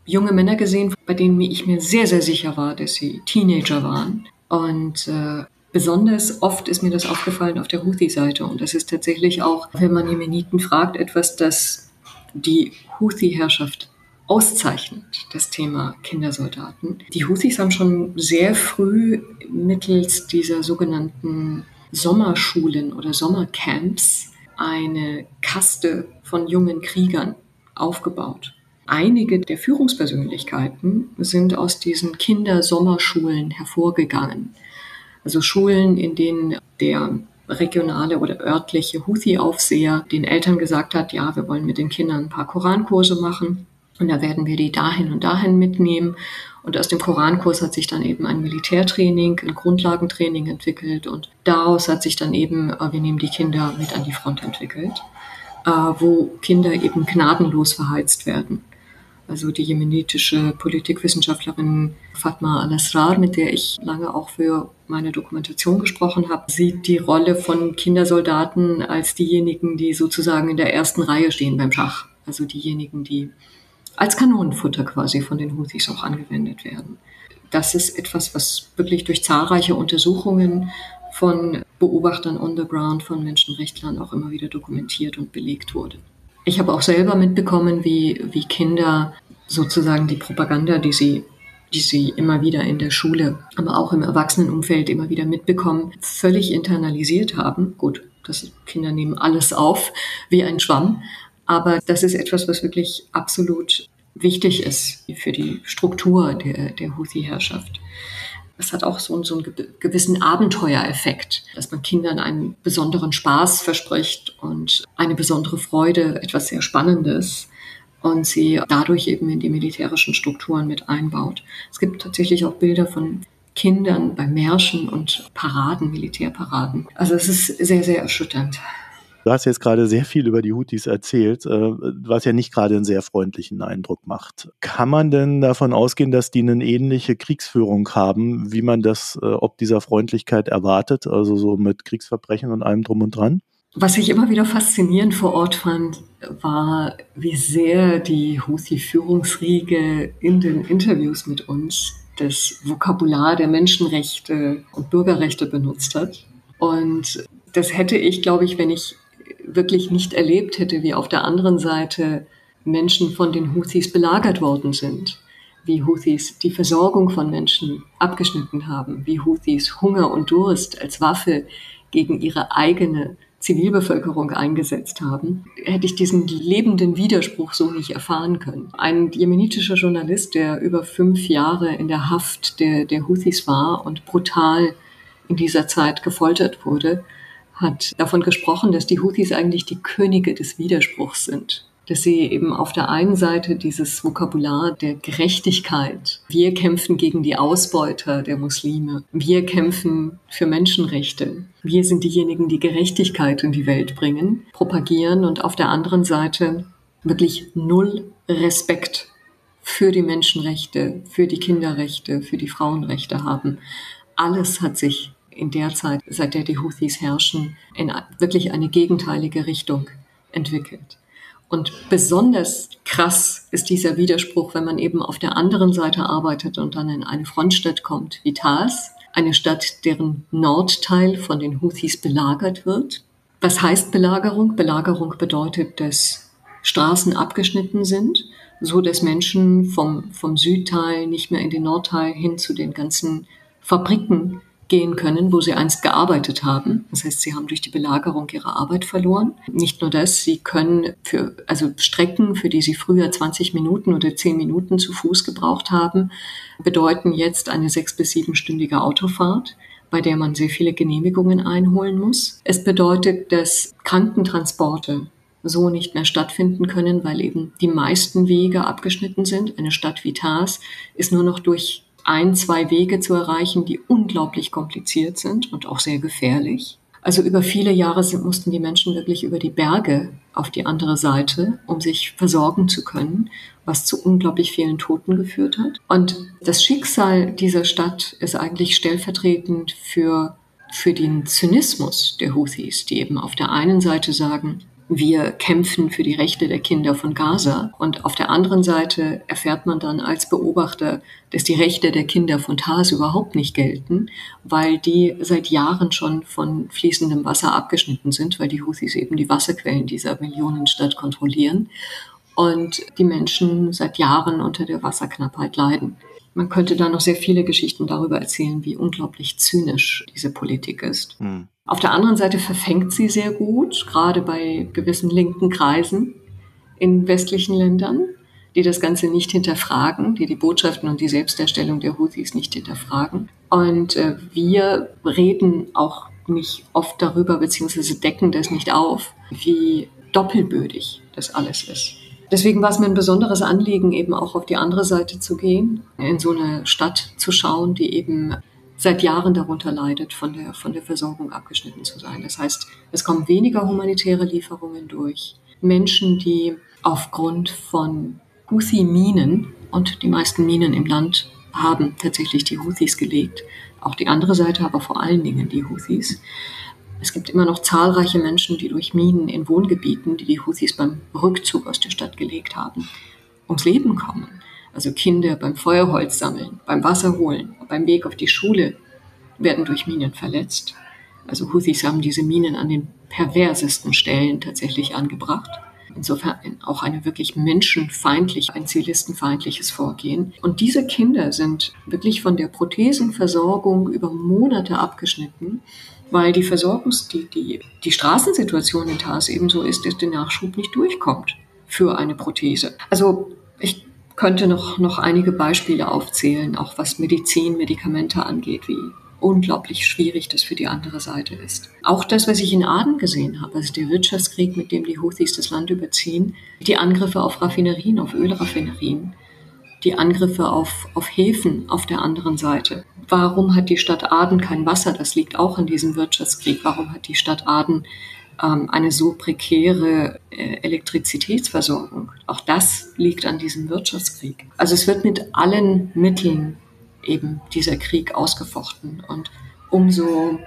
junge Männer gesehen, bei denen ich mir sehr, sehr sicher war, dass sie Teenager waren. Und äh, besonders oft ist mir das aufgefallen auf der Houthi-Seite. Und das ist tatsächlich auch, wenn man Jemeniten fragt, etwas, das die Houthi-Herrschaft auszeichnet, das Thema Kindersoldaten. Die Houthis haben schon sehr früh mittels dieser sogenannten Sommerschulen oder Sommercamps eine Kaste von jungen Kriegern aufgebaut. Einige der Führungspersönlichkeiten sind aus diesen Kindersommerschulen hervorgegangen. Also Schulen, in denen der regionale oder örtliche Houthi-Aufseher den Eltern gesagt hat, ja, wir wollen mit den Kindern ein paar Korankurse machen und da werden wir die dahin und dahin mitnehmen. Und aus dem Korankurs hat sich dann eben ein Militärtraining, ein Grundlagentraining entwickelt und daraus hat sich dann eben, wir nehmen die Kinder mit an die Front entwickelt, wo Kinder eben gnadenlos verheizt werden. Also die jemenitische Politikwissenschaftlerin Fatma al-Asrar, mit der ich lange auch für meine Dokumentation gesprochen habe, sieht die Rolle von Kindersoldaten als diejenigen, die sozusagen in der ersten Reihe stehen beim Schach. Also diejenigen, die als Kanonenfutter quasi von den Houthis auch angewendet werden. Das ist etwas, was wirklich durch zahlreiche Untersuchungen von Beobachtern on the ground, von Menschenrechtlern auch immer wieder dokumentiert und belegt wurde. Ich habe auch selber mitbekommen, wie, wie Kinder sozusagen die Propaganda, die sie, die sie immer wieder in der Schule, aber auch im Erwachsenenumfeld immer wieder mitbekommen, völlig internalisiert haben. Gut, das Kinder nehmen alles auf wie ein Schwamm, aber das ist etwas, was wirklich absolut wichtig ist für die Struktur der, der Houthi-Herrschaft. Es hat auch so, so einen gewissen Abenteuereffekt, dass man Kindern einen besonderen Spaß verspricht und eine besondere Freude, etwas sehr Spannendes und sie dadurch eben in die militärischen Strukturen mit einbaut. Es gibt tatsächlich auch Bilder von Kindern bei Märschen und Paraden, Militärparaden. Also es ist sehr, sehr erschütternd. Du hast jetzt gerade sehr viel über die Houthis erzählt, was ja nicht gerade einen sehr freundlichen Eindruck macht. Kann man denn davon ausgehen, dass die eine ähnliche Kriegsführung haben, wie man das ob dieser Freundlichkeit erwartet, also so mit Kriegsverbrechen und allem drum und dran? Was ich immer wieder faszinierend vor Ort fand, war, wie sehr die Houthi-Führungsriege in den Interviews mit uns das Vokabular der Menschenrechte und Bürgerrechte benutzt hat. Und das hätte ich, glaube ich, wenn ich wirklich nicht erlebt hätte, wie auf der anderen Seite Menschen von den Houthis belagert worden sind, wie Houthis die Versorgung von Menschen abgeschnitten haben, wie Houthis Hunger und Durst als Waffe gegen ihre eigene Zivilbevölkerung eingesetzt haben, hätte ich diesen lebenden Widerspruch so nicht erfahren können. Ein jemenitischer Journalist, der über fünf Jahre in der Haft der, der Houthis war und brutal in dieser Zeit gefoltert wurde, hat davon gesprochen, dass die Houthis eigentlich die Könige des Widerspruchs sind. Dass sie eben auf der einen Seite dieses Vokabular der Gerechtigkeit, wir kämpfen gegen die Ausbeuter der Muslime, wir kämpfen für Menschenrechte, wir sind diejenigen, die Gerechtigkeit in die Welt bringen, propagieren und auf der anderen Seite wirklich null Respekt für die Menschenrechte, für die Kinderrechte, für die Frauenrechte haben. Alles hat sich in der Zeit, seit der die Houthis herrschen, in wirklich eine gegenteilige Richtung entwickelt. Und besonders krass ist dieser Widerspruch, wenn man eben auf der anderen Seite arbeitet und dann in eine Frontstadt kommt, wie Taas, eine Stadt, deren Nordteil von den Houthis belagert wird. Was heißt Belagerung? Belagerung bedeutet, dass Straßen abgeschnitten sind, so dass Menschen vom, vom Südteil nicht mehr in den Nordteil hin zu den ganzen Fabriken gehen können, wo sie einst gearbeitet haben. Das heißt, sie haben durch die Belagerung ihre Arbeit verloren. Nicht nur das, sie können für, also Strecken, für die sie früher zwanzig Minuten oder zehn Minuten zu Fuß gebraucht haben, bedeuten jetzt eine sechs- bis siebenstündige Autofahrt, bei der man sehr viele Genehmigungen einholen muss. Es bedeutet, dass Krankentransporte so nicht mehr stattfinden können, weil eben die meisten Wege abgeschnitten sind. Eine Stadt wie Taas ist nur noch durch ein, zwei Wege zu erreichen, die unglaublich kompliziert sind und auch sehr gefährlich. Also über viele Jahre sind, mussten die Menschen wirklich über die Berge auf die andere Seite, um sich versorgen zu können, was zu unglaublich vielen Toten geführt hat. Und das Schicksal dieser Stadt ist eigentlich stellvertretend für, für den Zynismus der Houthis, die eben auf der einen Seite sagen, wir kämpfen für die Rechte der Kinder von Gaza. Und auf der anderen Seite erfährt man dann als Beobachter, dass die Rechte der Kinder von Tars überhaupt nicht gelten, weil die seit Jahren schon von fließendem Wasser abgeschnitten sind, weil die Houthis eben die Wasserquellen dieser Millionenstadt kontrollieren und die Menschen seit Jahren unter der Wasserknappheit leiden. Man könnte da noch sehr viele Geschichten darüber erzählen, wie unglaublich zynisch diese Politik ist. Mhm. Auf der anderen Seite verfängt sie sehr gut, gerade bei gewissen linken Kreisen in westlichen Ländern, die das Ganze nicht hinterfragen, die die Botschaften und die Selbstdarstellung der Houthis nicht hinterfragen. Und äh, wir reden auch nicht oft darüber, beziehungsweise decken das nicht auf, wie doppelbödig das alles ist. Deswegen war es mir ein besonderes Anliegen, eben auch auf die andere Seite zu gehen, in so eine Stadt zu schauen, die eben seit Jahren darunter leidet, von der, von der Versorgung abgeschnitten zu sein. Das heißt, es kommen weniger humanitäre Lieferungen durch. Menschen, die aufgrund von Houthi-Minen, und die meisten Minen im Land haben tatsächlich die Houthis gelegt, auch die andere Seite, aber vor allen Dingen die Houthis. Es gibt immer noch zahlreiche Menschen, die durch Minen in Wohngebieten, die die Houthis beim Rückzug aus der Stadt gelegt haben, ums Leben kommen. Also Kinder beim Feuerholz sammeln, beim Wasser holen, beim Weg auf die Schule werden durch Minen verletzt. Also Houthis haben diese Minen an den perversesten Stellen tatsächlich angebracht. Insofern auch eine wirklich menschenfeindliche, ein zivilistenfeindliches Vorgehen. Und diese Kinder sind wirklich von der Prothesenversorgung über Monate abgeschnitten, weil die Versorgungs-, die, die, die Straßensituation in Tars eben so ist, dass der Nachschub nicht durchkommt für eine Prothese. Also ich könnte noch, noch einige Beispiele aufzählen, auch was Medizin, Medikamente angeht, wie unglaublich schwierig das für die andere Seite ist. Auch das, was ich in Aden gesehen habe, also der Wirtschaftskrieg, mit dem die Houthis das Land überziehen, die Angriffe auf Raffinerien, auf Ölraffinerien, die Angriffe auf, auf Häfen auf der anderen Seite. Warum hat die Stadt Aden kein Wasser? Das liegt auch an diesem Wirtschaftskrieg. Warum hat die Stadt Aden ähm, eine so prekäre äh, Elektrizitätsversorgung? Auch das liegt an diesem Wirtschaftskrieg. Also es wird mit allen Mitteln eben dieser Krieg ausgefochten. Und umso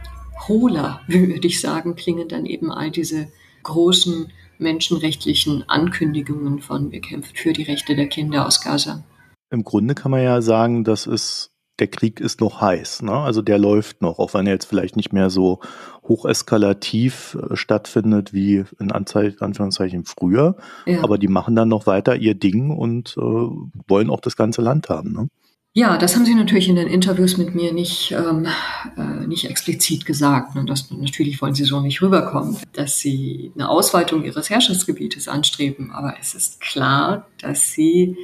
hohler, würde ich sagen, klingen dann eben all diese großen menschenrechtlichen Ankündigungen von wir kämpfen für die Rechte der Kinder aus Gaza. Im Grunde kann man ja sagen, dass es, der Krieg ist noch heiß, ne? Also der läuft noch, auch wenn er jetzt vielleicht nicht mehr so hocheskalativ äh, stattfindet wie in Anzei- Anführungszeichen früher, ja. Aber die machen dann noch weiter ihr Ding und äh, wollen auch das ganze Land haben, ne? Ja, das haben sie natürlich in den Interviews mit mir nicht, ähm, äh, nicht explizit gesagt. Und das, natürlich wollen sie so nicht rüberkommen, dass sie eine Ausweitung ihres Herrschaftsgebietes anstreben. Aber es ist klar, dass sie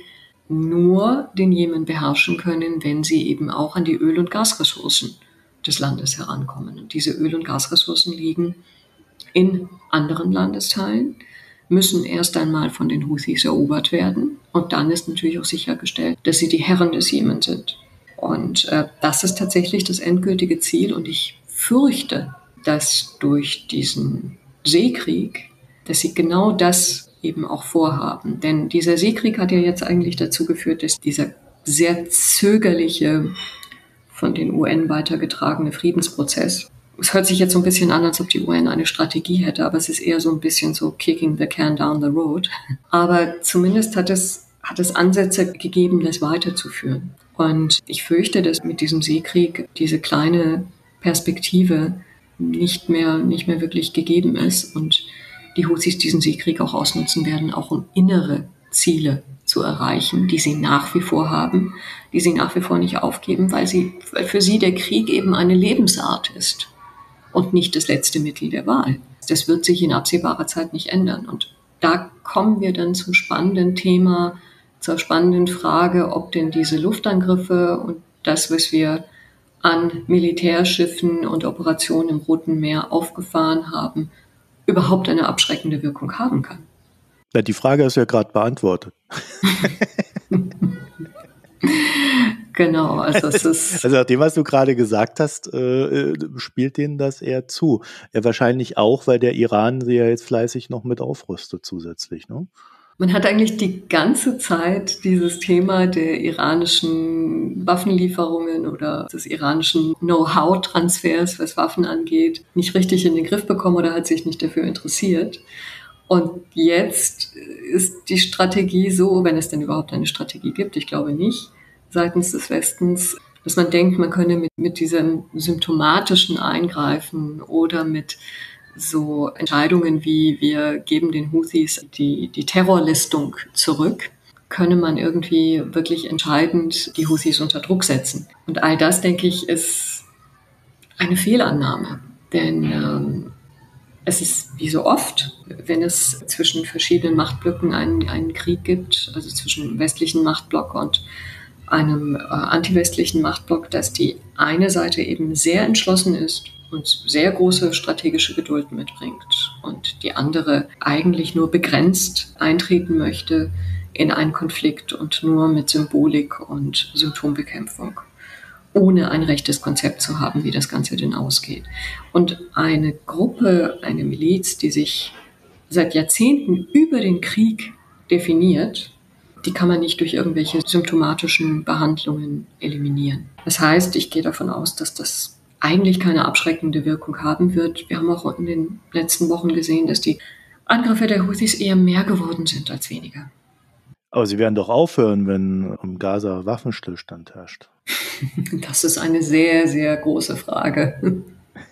nur den Jemen beherrschen können, wenn sie eben auch an die Öl- und Gasressourcen des Landes herankommen. Und diese Öl- und Gasressourcen liegen in anderen Landesteilen, müssen erst einmal von den Houthis erobert werden. Und dann ist natürlich auch sichergestellt, dass sie die Herren des Jemen sind. Und äh, das ist tatsächlich das endgültige Ziel. Und ich fürchte, dass durch diesen Seekrieg, dass sie genau das eben auch vorhaben. Denn dieser Seekrieg hat ja jetzt eigentlich dazu geführt, dass dieser sehr zögerliche, von den U N weitergetragene Friedensprozess, es hört sich jetzt so ein bisschen an, als ob die U N eine Strategie hätte, aber es ist eher so ein bisschen so kicking the can down the road. Aber zumindest hat es, hat es Ansätze gegeben, das weiterzuführen. Und ich fürchte, dass mit diesem Seekrieg diese kleine Perspektive nicht mehr, nicht mehr wirklich gegeben ist und die Houthis diesen Seekrieg auch ausnutzen werden, auch um innere Ziele zu erreichen, die sie nach wie vor haben, die sie nach wie vor nicht aufgeben, weil sie, weil für sie der Krieg eben eine Lebensart ist und nicht das letzte Mittel der Wahl. Das wird sich in absehbarer Zeit nicht ändern. Und da kommen wir dann zum spannenden Thema, zur spannenden Frage, ob denn diese Luftangriffe und das, was wir an Militärschiffen und Operationen im Roten Meer aufgefahren haben, überhaupt eine abschreckende Wirkung haben kann. Ja, die Frage ist ja gerade beantwortet. Genau, also es ist... Also nach dem, was du gerade gesagt hast, äh, spielt denen das eher zu. Ja, wahrscheinlich auch, weil der Iran sie ja jetzt fleißig noch mit aufrüstet zusätzlich, ne? Man hat eigentlich die ganze Zeit dieses Thema der iranischen Waffenlieferungen oder des iranischen Know-how-Transfers, was Waffen angeht, nicht richtig in den Griff bekommen oder hat sich nicht dafür interessiert. Und jetzt ist die Strategie so, wenn es denn überhaupt eine Strategie gibt, ich glaube nicht, seitens des Westens, dass man denkt, man könne mit, mit diesem symptomatischen Eingreifen oder mit so Entscheidungen wie wir geben den Houthis die, die Terrorlistung zurück, könne man irgendwie wirklich entscheidend die Houthis unter Druck setzen. Und all das, denke ich, ist eine Fehlannahme. Denn ähm, es ist wie so oft, wenn es zwischen verschiedenen Machtblöcken einen, einen Krieg gibt, also zwischen dem westlichen Machtblock und einem äh, antiwestlichen Machtblock, dass die eine Seite eben sehr entschlossen ist und sehr große strategische Geduld mitbringt und die andere eigentlich nur begrenzt eintreten möchte in einen Konflikt und nur mit Symbolik und Symptombekämpfung, ohne ein rechtes Konzept zu haben, wie das Ganze denn ausgeht. Und eine Gruppe, eine Miliz, die sich seit Jahrzehnten über den Krieg definiert, die kann man nicht durch irgendwelche symptomatischen Behandlungen eliminieren. Das heißt, ich gehe davon aus, dass das eigentlich keine abschreckende Wirkung haben wird. Wir haben auch in den letzten Wochen gesehen, dass die Angriffe der Houthis eher mehr geworden sind als weniger. Aber sie werden doch aufhören, wenn im Gaza Waffenstillstand herrscht. Das ist eine sehr, sehr große Frage.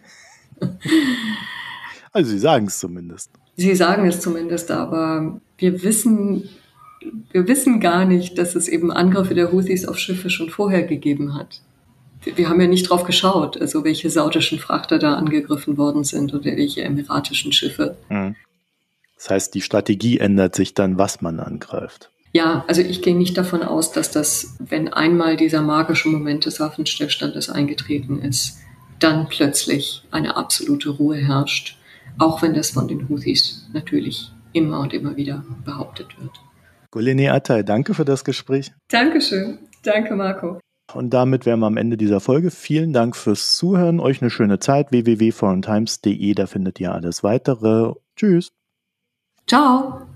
Also sie sagen es zumindest. Sie sagen es zumindest, aber wir wissen, wir wissen gar nicht, dass es eben Angriffe der Houthis auf Schiffe schon vorher gegeben hat. Wir haben ja nicht drauf geschaut, also welche saudischen Frachter da angegriffen worden sind oder welche emiratischen Schiffe. Das heißt, die Strategie ändert sich dann, was man angreift. Ja, also ich gehe nicht davon aus, dass das, wenn einmal dieser magische Moment des Waffenstillstandes eingetreten ist, dann plötzlich eine absolute Ruhe herrscht, auch wenn das von den Houthis natürlich immer und immer wieder behauptet wird. Goleni Atay, danke für das Gespräch. Dankeschön. Danke, Marco. Und damit wären wir am Ende dieser Folge. Vielen Dank fürs Zuhören. Euch eine schöne Zeit. w w w punkt foreign times punkt d e, da findet ihr alles weitere. Tschüss. Ciao.